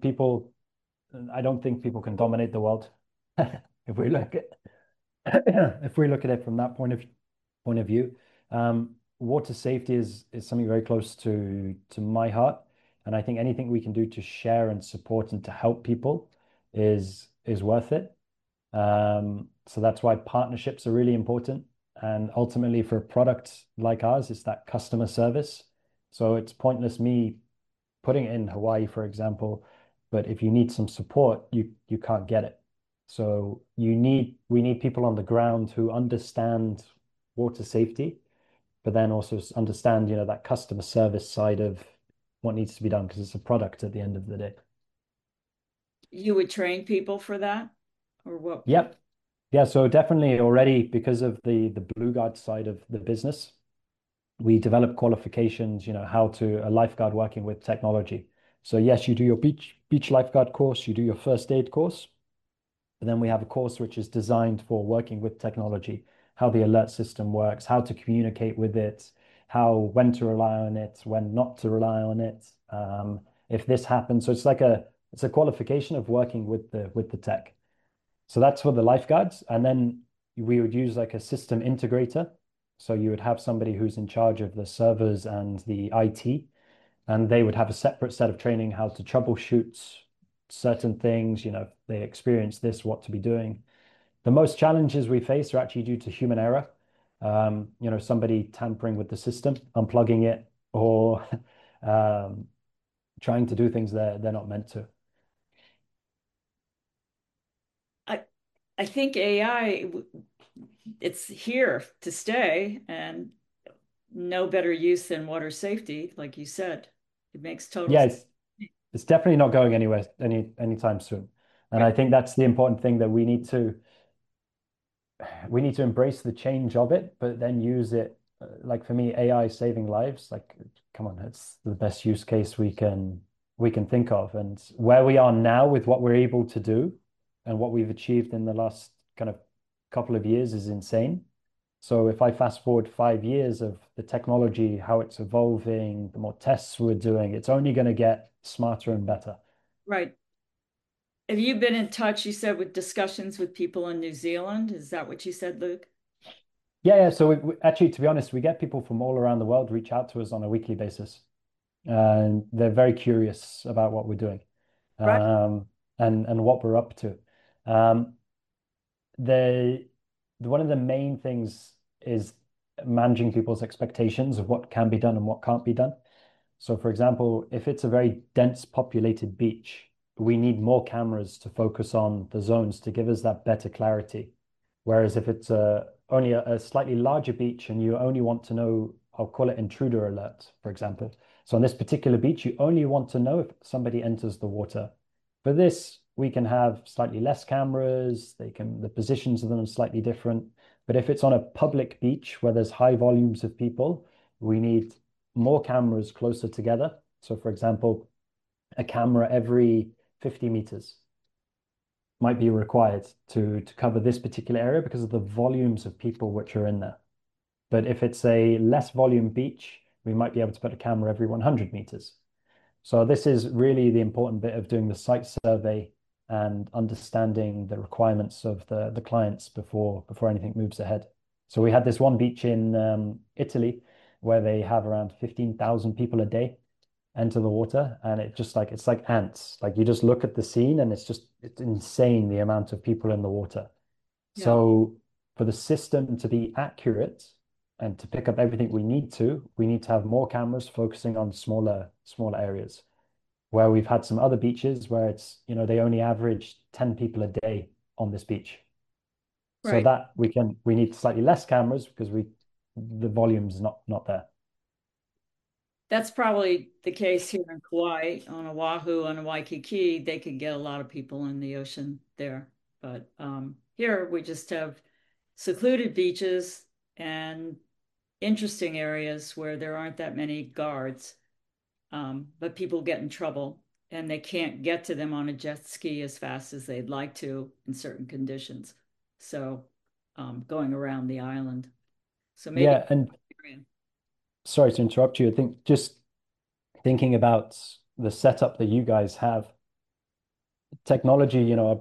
I don't think people can dominate the world. If we look at if we look at it from that point of view. Water safety is something very close to my heart, and I think anything we can do to share and support and to help people is worth it. So that's why partnerships are really important. And ultimately, for a product like ours, it's that customer service. So it's pointless me putting it in Hawaii, for example, but if you need some support, you can't get it. So we need people on the ground who understand water safety, but then also understand, that customer service side of what needs to be done because it's a product at the end of the day. you would train people for that? Or what? Yep. Yeah, so definitely already because of the Blue Guard side of the business, we develop qualifications, how to a lifeguard working with technology. So yes, you do your beach lifeguard course, you do your first aid course, but then we have a course which is designed for working with technology, how the alert system works, how to communicate with it, when to rely on it, when not to rely on it, if this happens. So it's a qualification of working with the tech. So that's for the lifeguards. And then we would use like a system integrator. So you would have somebody who's in charge of the servers and the IT, and they would have a separate set of training how to troubleshoot certain things, if they experience this, what to be doing. The most challenges we face are actually due to human error. Somebody tampering with the system, unplugging it, or um, trying to do things they're not meant to. I I think AI, it's here to stay, and no better use than water safety, like you said. It makes total Yeah, sense. it's definitely not going anywhere anytime soon. And Right. I think that's the important thing that we need to we need to embrace the change of it, but then use it. Like for me, AI saving lives, like come on, it's the best use case we can think of. And where we are now with what we're able to do and what we've achieved in the last kind of couple of years is insane. So if I fast forward 5 years of the technology, how it's evolving, the more tests we're doing, it's only going to get smarter and better. Right. Have you been in touch, you said, with discussions with people in New Zealand? Is that what you said, Luke? Yeah, yeah. So actually, to be honest, we get people from all around the world reach out to us on a weekly basis, and they're very curious about what we're doing, Right. um, and what we're up to. Um, the one of the main things is managing people's expectations of what can be done and what can't be done. So, for example, if it's a very dense populated beach, we need more cameras to focus on the zones to give us that better clarity. Whereas if it's only a slightly larger beach and you only want to know, I'll call it intruder alert, for example. So on this particular beach, you only want to know if somebody enters the water. For this, we can have slightly less cameras. The positions of them are slightly different. But if it's on a public beach where there's high volumes of people, we need more cameras closer together. So for example, a camera every 50 meters might be required to cover this particular area because of the volumes of people which are in there. But if it's a less volume beach, we might be able to put a camera every 100 meters. So this is really the important bit of doing the site survey and understanding the requirements of the clients before anything moves ahead. So we had this one beach in Italy where they have around 15,000 people a day enter the water, and it's like ants. Like you just look at the scene and it's insane the amount of people in the water. Yeah. So for the system to be accurate and to pick up everything we need to have more cameras focusing on smaller areas. Where we've had some other beaches where they only average 10 people a day on this beach. So Right. that we need slightly less cameras because the volume's not there. That's probably the case here in Kauai, on Oahu, on Waikiki. They could get a lot of people in the ocean there. But here we just have secluded beaches and interesting areas where there aren't that many guards, but people get in trouble and they can't get to them on a jet ski as fast as they'd like to in certain conditions. So going around the island. So maybe. Yeah, and sorry to interrupt you. I think just thinking about the setup that you guys have, technology,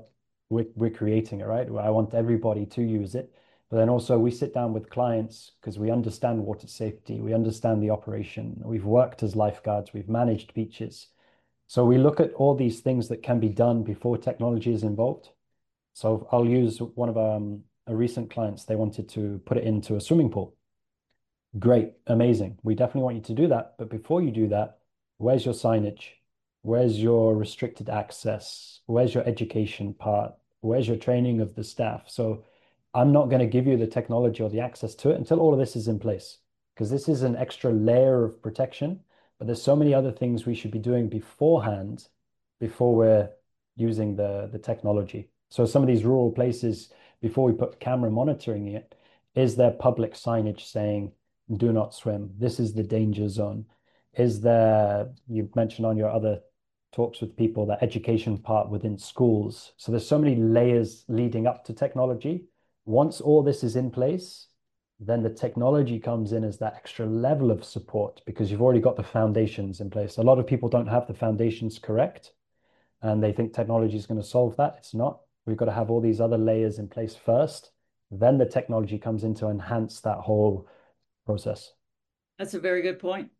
we're creating it, right? I want everybody to use it. But then also we sit down with clients because we understand water safety, we understand the operation. We've worked as lifeguards, we've managed beaches. So we look at all these things that can be done before technology is involved. So I'll use one of a recent clients. They wanted to put it into a swimming pool. Great, amazing. We definitely want you to do that. But before you do that, where's your signage? Where's your restricted access? Where's your education part? Where's your training of the staff? So I'm not going to give you the technology or the access to it until all of this is in place, because this is an extra layer of protection. But there's so many other things we should be doing beforehand before we're using the technology. So some of these rural places, before we put camera monitoring it, is there public signage saying, do not swim. This is the danger zone. Is there, you mentioned on your other talks with people, that education part within schools. So there's so many layers leading up to technology. Once all this is in place, then the technology comes in as that extra level of support because you've already got the foundations in place. A lot of people don't have the foundations correct and they think technology is going to solve that. It's not. We've got to have all these other layers in place first. Then the technology comes in to enhance that whole process. That's a very good point.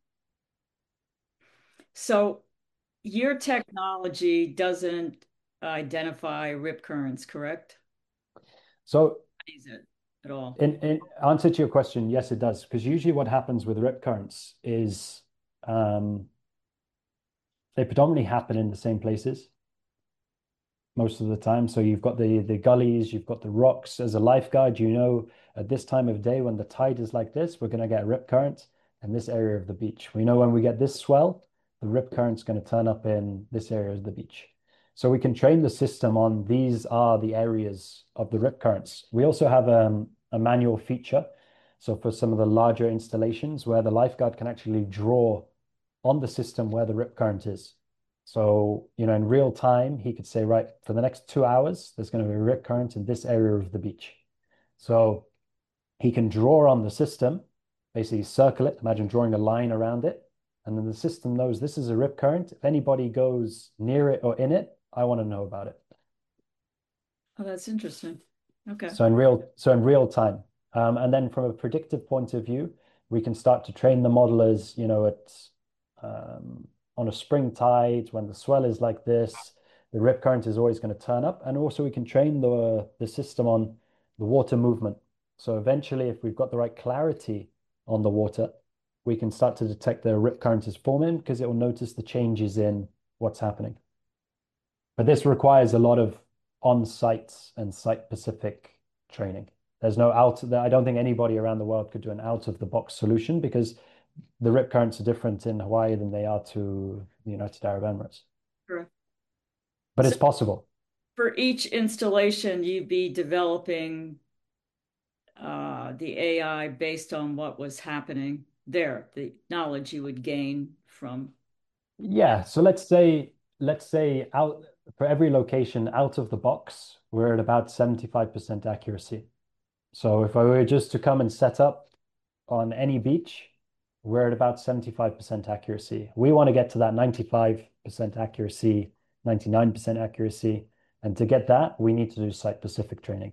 So your technology doesn't identify rip currents, correct? So Is it at all? in answer to your question, yes, it does. Because usually what happens with rip currents is um, they predominantly happen in the same places most of the time. So you've got the gullies, you've got the rocks. As a lifeguard, at this time of day when the tide is like this, we're going to get a rip current in this area of the beach. We know when we get this swell, the rip current's going to turn up in this area of the beach. So we can train the system on these are the areas of the rip currents. We also have a manual feature. So for some of the larger installations where the lifeguard can actually draw on the system where the rip current is. So, in real time, he could say, right, for the next 2 hours, there's going to be a rip current in this area of the beach. So he can draw on the system, basically circle it, imagine drawing a line around it. And then the system knows this is a rip current. If anybody goes near it or in it, I want to know about it. Oh, that's interesting. Okay. So in real time. And then from a predictive point of view, we can start to train the modelers, um, on a spring tide, when the swell is like this, the rip current is always going to turn up. And also we can train the system on the water movement. So eventually, if we've got the right clarity on the water, we can start to detect the rip current is forming because it will notice the changes in what's happening. But this requires a lot of on-site and site-specific training. There's no out I don't think anybody around the world could do an out-of-the-box solution because the rip currents are different in Hawaii than they are to the United Arab Emirates. Correct. But So it's possible. for each installation, you'd be developing the AI based on what was happening there, the knowledge you would gain from. Yeah. So let's say out for every location out of the box, we're at about 75% accuracy. So if I were just to come and set up on any beach, we're at about 75% accuracy. We want to get to that 95% accuracy, 99% accuracy. And to get that, we need to do site-specific training.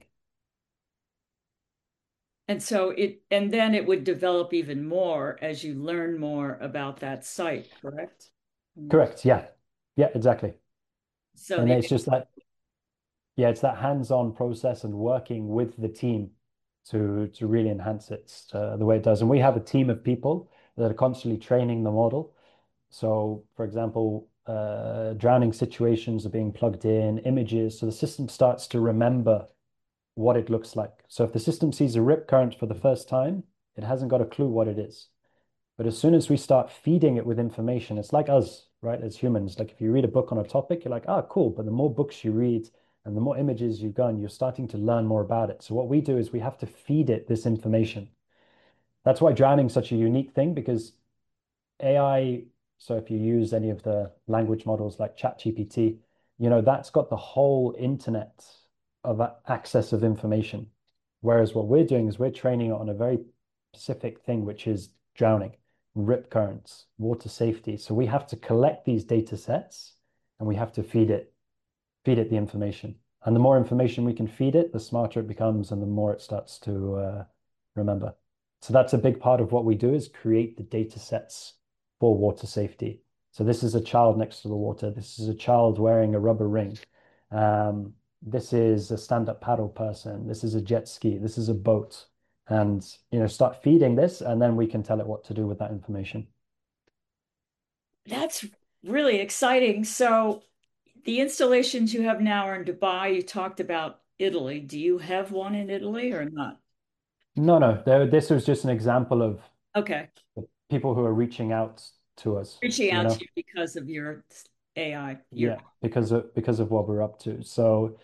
And so and then it would develop even more as you learn more about that site, correct? Mm. Correct. Yeah. Yeah, exactly. So And the, it's just that, yeah, it's that hands-on process and working with the team to really enhance it the way it does. And we have a team of people that are constantly training the model. So, for example, drowning situations are being plugged in, images. So the system starts to remember what it looks like. So if the system sees a rip current for the first time, it hasn't got a clue what it is. But as soon as we start feeding it with information, it's like us, right? As humans, like if you read a book on a topic, you're like, ah, cool. But the more books you read and the more images you go, and you're starting to learn more about it. So what we do is we have to feed it this information. That's why drowning is such a unique thing because AI, so if you use any of the language models like ChatGPT, that's got the whole internet of access of information. Whereas what we're doing is we're training it on a very specific thing, which is drowning, rip currents, water safety. So we have to collect these data sets and we have to feed it the information. And the more information we can feed it, the smarter it becomes and the more it starts to remember. So that's a big part of what we do is create the data sets for water safety. So this is a child next to the water. This is a child wearing a rubber ring. This is a stand-up paddle person. This is a jet ski. This is a boat. And, start feeding this, and then we can tell it what to do with that information. that's really exciting. So the installations you have now are in Dubai. You talked about Italy. Do you have one in Italy or not? No, no, this was just an example of Okay. people who are reaching out to us, Reaching you out to know? you because of your AI. Your Yeah, because of what we're up to. So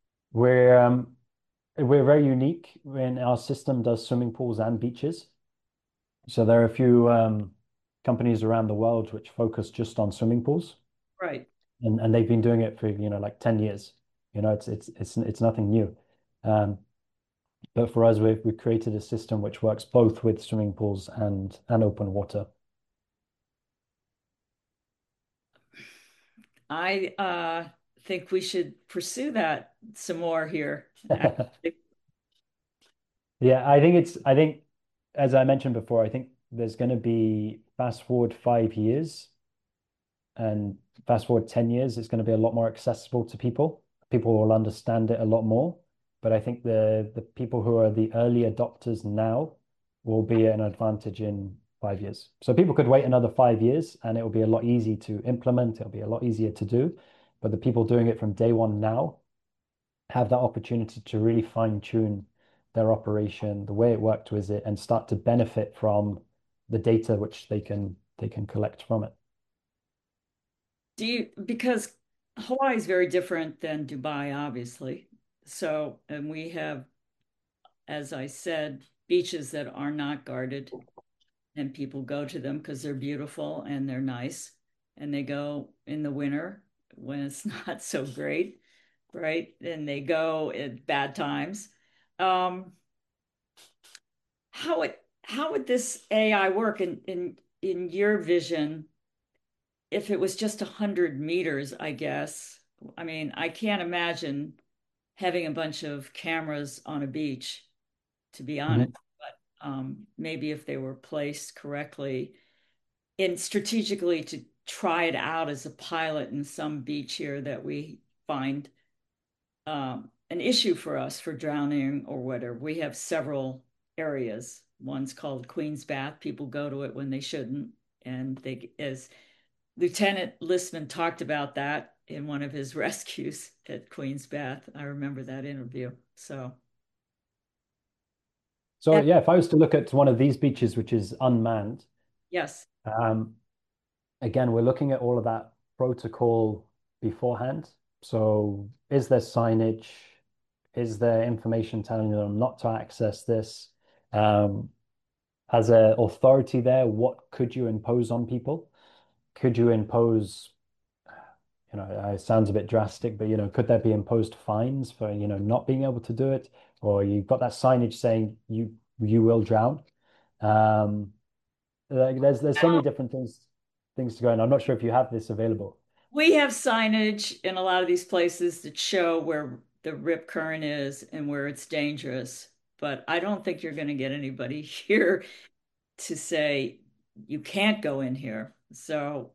we're very unique when our system does swimming pools and beaches. So there are a few companies around the world which focus just on swimming pools, right. and they've been doing it for like 10 years. It's nothing new. Um, but for us, we've created a system which works both with swimming pools and open water. I think we should pursue that some more here. Actually. Yeah, I think as I mentioned before, I think there's going to be fast forward 5 years and fast forward 10 years, it's going to be a lot more accessible to people. People will understand it a lot more. But I think the people who are the early adopters now will be at an advantage in 5 years. So people could wait another 5 years and it will be a lot easier to implement. It'll be a lot easier to do. But the people doing it from day one now have that opportunity to really fine tune their operation, the way it worked with it, and start to benefit from the data which they can collect from it. Because Hawaii is very different than Dubai, obviously. So, and we have, as I said, beaches that are not guarded, and people go to them because they're beautiful and they're nice. And they go in the winter when it's not so great, right? And they go at bad times. Um, how would this AI work in your vision if it was just 100 meters, I guess? I mean, I can't imagine having a bunch of cameras on a beach, to be honest. Mhm. But maybe if they were placed correctly and strategically to try it out as a pilot in some beach here that we find an issue for us for drowning or whatever. We have several areas. One's called Queen's Bath. People go to it when they shouldn't. And they, as Lieutenant Listman talked about that in one of his rescues at Queen's Bath. I remember that interview. So, So and yeah, if I was to look at one of these beaches, which is unmanned, yes, um, again, we're looking at all of that protocol beforehand. So is there signage? Is there information telling them not to access this? Um, as an authority there, what could you impose on people? Could you impose, it sounds a bit drastic, but could there be imposed fines for, not being able to do it? Or you've got that signage saying you will drown. Um, like there's so many different things to go in. I'm not sure if you have this available. we have signage in a lot of these places that show where the rip current is and where it's dangerous. But I don't think you're going to get anybody here to say you can't go in here. So,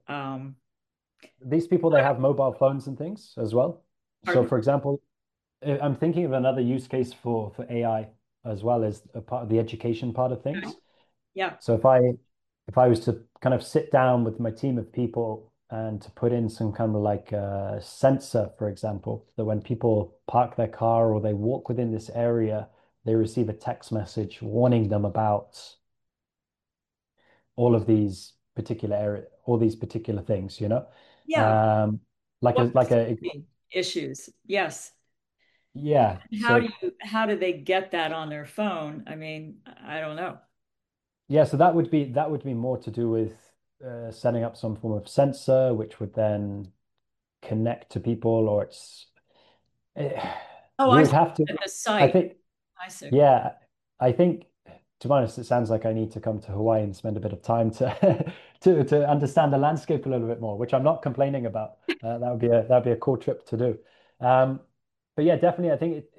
These people, they have mobile phones and things as well. So pardon? for example, I'm thinking of another use case for AI as well as a part of the education part of Okay. things. Yeah, So if I was to kind of sit down with my team of people and to put in some kind of like a sensor, for example, that when people park their car or they walk within this area, they receive a text message warning them about all of these particular all these particular things, yeah. Um, like Water a safety issues. Yes. yeah. So How do they get that on their phone? I mean, I don't know. yeah, so that would be more to do with setting up some form of sensor, which would then connect to people, or eh, Oh, we I would see. have to. At the I site. think, I see. yeah, I think to be honest, it sounds like I need to come to Hawaii and spend a bit of time to to understand the landscape a little bit more, which I'm not complaining about. That would be a cool trip to do. Um, but yeah, definitely,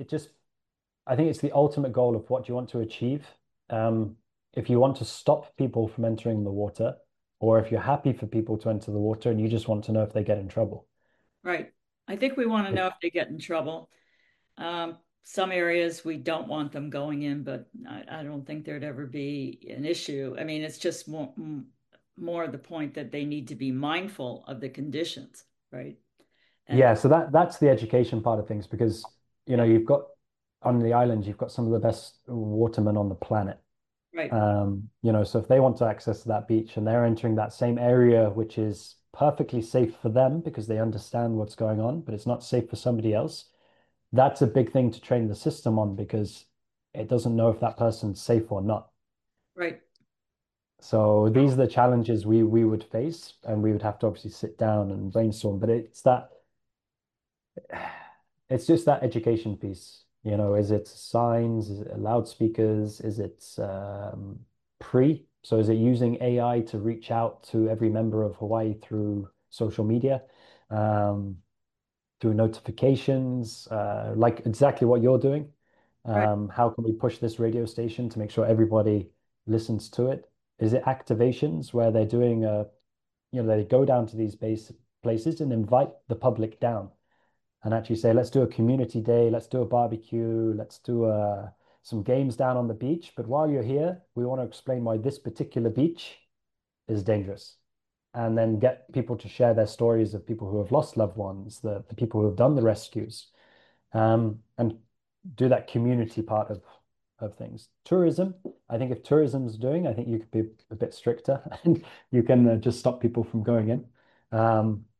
I think it's the ultimate goal of what you want to achieve. Um, if you want to stop people from entering the water, or if you're happy for people to enter the water and you just want to know if they get in trouble. Right. I think we want to know if they get in trouble. Some areas we don't want them going in, but I don't think there'd ever be an issue. I mean, it's just more the point that they need to be mindful of the conditions, right? And Yeah, so that's the education part of things because yeah, you've got on the island, you've got some of the best watermen on the planet. right, So if they want to access that beach and they're entering that same area, which is perfectly safe for them because they understand what's going on, but it's not safe for somebody else, that's a big thing to train the system on because it doesn't know if that person's safe or not. right, So these are the challenges we would face, and we would have to obviously sit down and brainstorm. But it's just that education piece. Is it signs? Is it loudspeakers? Is it pre? So is it using AI to reach out to every member of Hawaii through social media, um, through notifications, like exactly what you're doing? right, How can we push this radio station to make sure everybody listens to it? Is it activations where they're doing they go down to these base places and invite the public down and actually say, let's do a community day, let's do a barbecue, let's do some games down on the beach. But while you're here, we want to explain why this particular beach is dangerous. And then get people to share their stories of people who have lost loved ones, the people who have done the rescues, and do that community part of things. Tourism, I think if tourism's doing, I think you could be a bit stricter and you can just stop people from going in.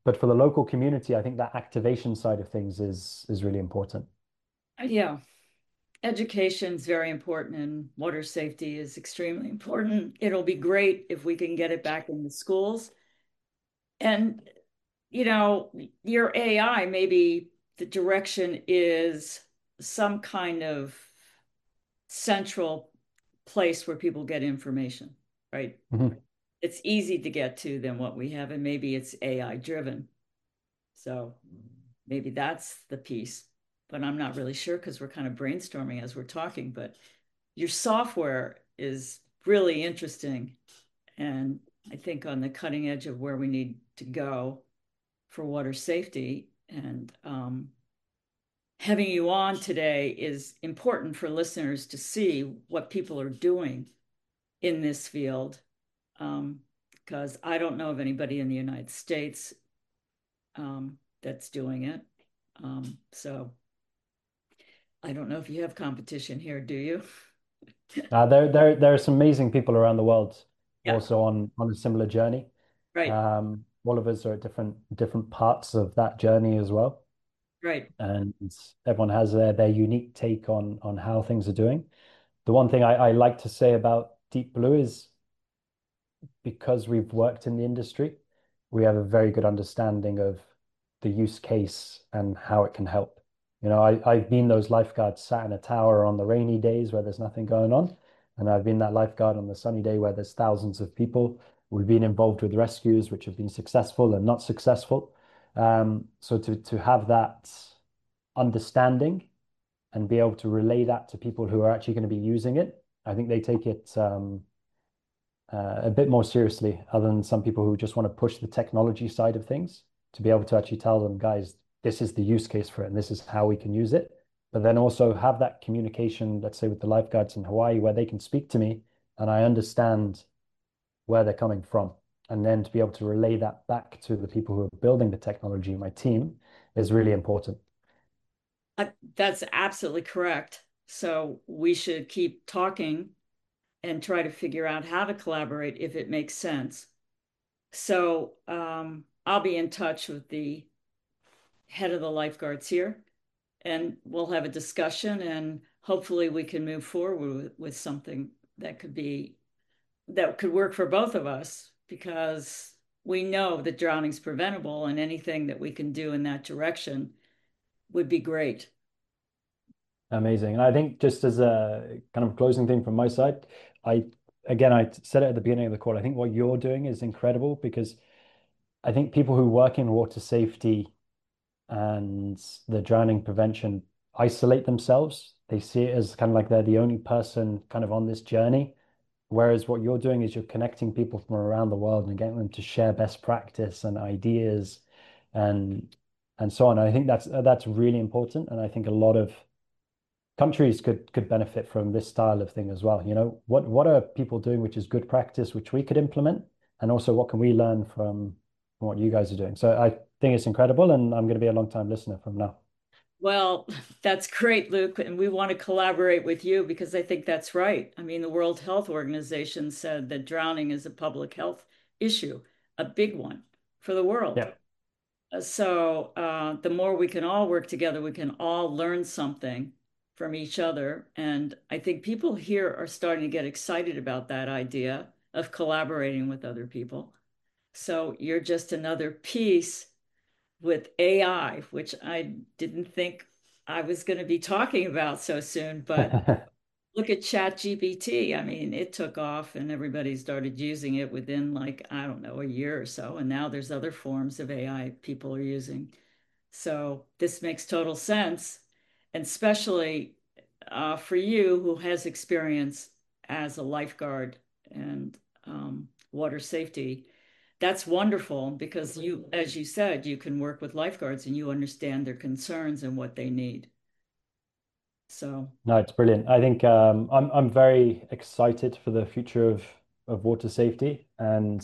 but for the local community, I think that activation side of things is really important. Yeah, education is very important and water safety is extremely important. It'll be great if we can get it back in the schools. And, your AI, maybe the direction is some kind of central place where people get information, right? Mhm. It's easy to get to than what we have, and maybe it's AI driven. So maybe that's the piece, but I'm not really sure because we're kind of brainstorming as we're talking. But your software is really interesting, and I think on the cutting edge of where we need to go for water safety. And having you on today is important for listeners to see what people are doing in this field, because I don't know of anybody in the United States that's doing it. So I don't know if you have competition here, do you? There are some amazing people around the world Yeah, also on a similar journey. right, All of us are at different parts of that journey as well, right. and everyone has their unique take on how things are doing. The one thing I like to say about Deep Blue is because we've worked in the industry, we have a very good understanding of the use case and how it can help. I've been those lifeguards sat in a tower on the rainy days where there's nothing going on. And I've been that lifeguard on the sunny day where there's thousands of people. We've been involved with rescues, which have been successful and not successful. So to have that understanding and be able to relay that to people who are actually going to be using it, I think they take it a bit more seriously, other than some people who just want to push the technology side of things, to be able to actually tell them, guys, this is the use case for it and this is how we can use it. But then also have that communication, let's say with the lifeguards in Hawaii, where they can speak to me and I understand where they're coming from. And then to be able to relay that back to the people who are building the technology, my team, is really important. That's absolutely correct. So we should keep talking and try to figure out how to collaborate if it makes sense. So I'll be in touch with the head of the lifeguards here, and we'll have a discussion, and hopefully we can move forward with something that could work for both of us, because we know that drowning's preventable, and anything that we can do in that direction would be great. Amazing. And I think just as a kind of closing thing from my side, I I said it at the beginning of the call. I think what you're doing is incredible because I think people who work in water safety and the drowning prevention isolate themselves. They see it as kind of like they're the only person kind of on this journey. Whereas what you're doing is you're connecting people from around the world and getting them to share best practice and ideas and and so on. I think that's really important. And I think a lot of countries could benefit from this style of thing as well. What are people doing which is good practice, which we could implement, and also what can we learn from what you guys are doing? So I think it's incredible, and I'm going to be a long time listener from now. Well, that's great, Luke, and we want to collaborate with you because I think that's right. I mean, the World Health Organization said that drowning is a public health issue, a big one for the world. Yeah. So the more we can all work together, we can all learn something from each other. And I think people here are starting to get excited about that idea of collaborating with other people. So you're just another piece with AI, which I didn't think I was going to be talking about so soon. But look at ChatGPT. I mean, it took off and everybody started using it within, like, I don't know, a year or so. And now there's other forms of AI people are using. So this makes total sense. And especially for you who has experience as a lifeguard and water safety, that's wonderful because you, as you said, you can work with lifeguards and you understand their concerns and what they need. So No, it's brilliant. I think I'm very excited for the future of water safety, and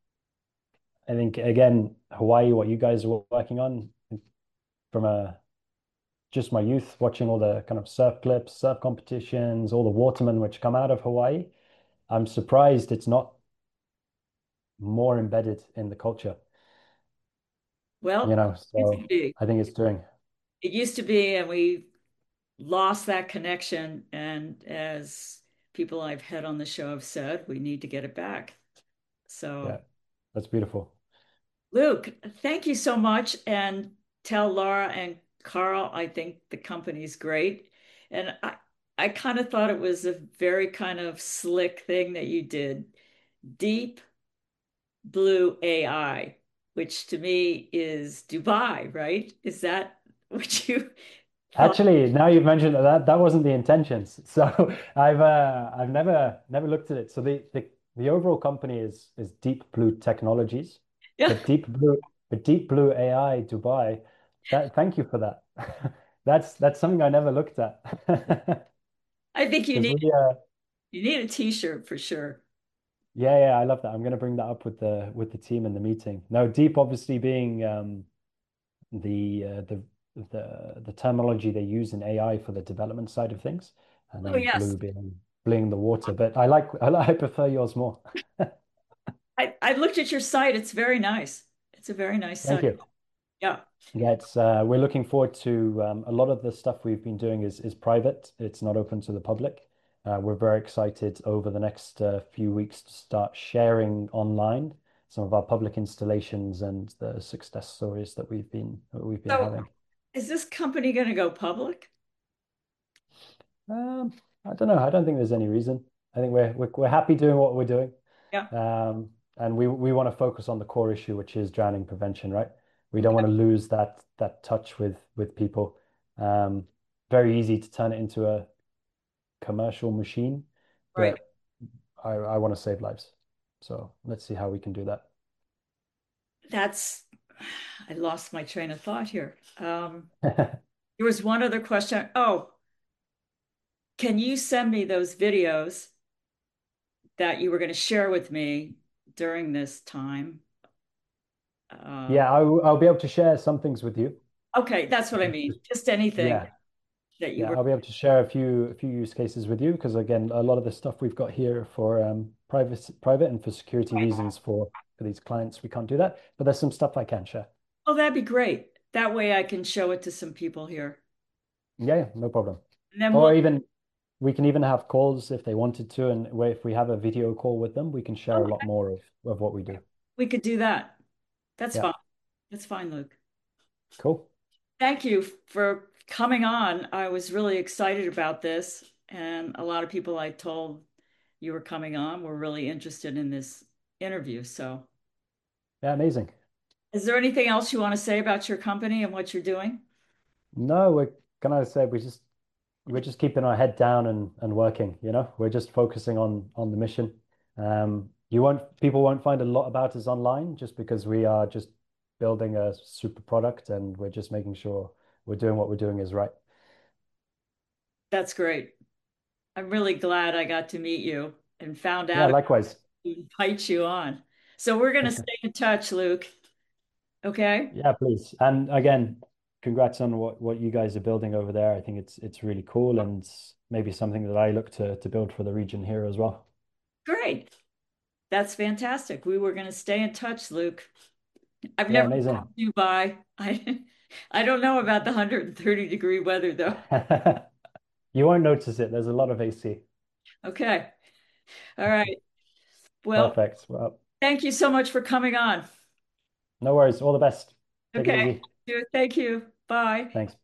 I think again, Hawaii, what you guys are working on from a just my youth, watching all the kind of surf clips, surf competitions, all the watermen which come out of Hawaii. I'm surprised it's not more embedded in the culture. you Well, know, it used to so be. I think it's doing. It used to be, and we lost that connection. And as people I've had on the show have said, we need to get it back. Yeah, So, that's beautiful. Luke, thank you so much. And tell Laura and Carl, I think the company's great. And I kind of thought it was a very kind of slick thing that you did. Deep Blue AI, which to me is Dubai, right? Is that what you thought? Actually, now you've mentioned that wasn't the intentions. So I've never looked at it. So the overall company is Deep Blue Technologies, Yeah, but Deep Blue AI Dubai. That thank you for that. That's something I never looked at. I think Because we you need a t-shirt for sure. yeah, I love that. I'm going to bring that up with the team in the meeting. Now, deep obviously being the the terminology they use in AI for the development side of things, and Oh then yes. being the water. But I prefer yours more. I looked at your site. It's very nice. It's a very nice Thank site. you. Yeah. Yeah, it's we're looking forward to a lot of the stuff we've been doing is private. It's not open to the public. We're very excited over the next few weeks to start sharing online some of our public installations and the success stories that we've been So having. is this company going to go public? Um, I don't know. I don't think there's any reason. I think we're happy doing what we're doing. Yeah. And we want to focus on the core issue, which is drowning prevention, right? We don't Okay. want to lose that touch with people. Um, Very easy to turn it into a commercial machine, Right. but I want to save lives. So let's see how we can do that. That's I lost my train of thought here. There was one other question. Oh, can you send me those videos that you were going to share with me during this time? Uh, Yeah, I'll be able to share some things with you. okay, that's what I mean. Just anything Yeah, that you yeah, were. I'll be able to share a few use cases with you because again, a lot of the stuff we've got here for private and for security reasons for these clients, we can't do that. But there's some stuff I can share. Oh, that'd be great. That way I can show it to some people here. Yeah, no problem. And then Or even we can even have calls if they wanted to, and if we have a video call with them, we can share a lot okay, more of what we do. we could do that. That's Yeah, fine. That's fine, Luke. cool. Thank you for coming on. I was really excited about this, and a lot of people I told you were coming on were really interested in this interview. So, Yeah, amazing. is there anything else you want to say about your company and what you're doing? No, we're gonna say we're just keeping our head down and working, We're just focusing on the mission. You won't People won't find a lot about us online just because we are just building a super product and we're just making sure we're doing what we're doing is right. That's great. I'm really glad I got to meet you and found Yeah, out about likewise. invite you on. So we're going to stay in touch, Luke. Okay? Yeah, please. And again, congrats on what you guys are building over there. I think it's really cool and maybe something that I look to build for the region here as well. Great. That's fantastic. We were going to stay in touch, Luke. I've Yeah, never been amazing. to Dubai. I don't know about the 130-degree weather though. You won't notice it. There's a lot of AC. Okay. All right. Well, Perfect. Well, thank you so much for coming on. no worries. All the best. Take it Okay. easy. Thank you. Bye. Thanks.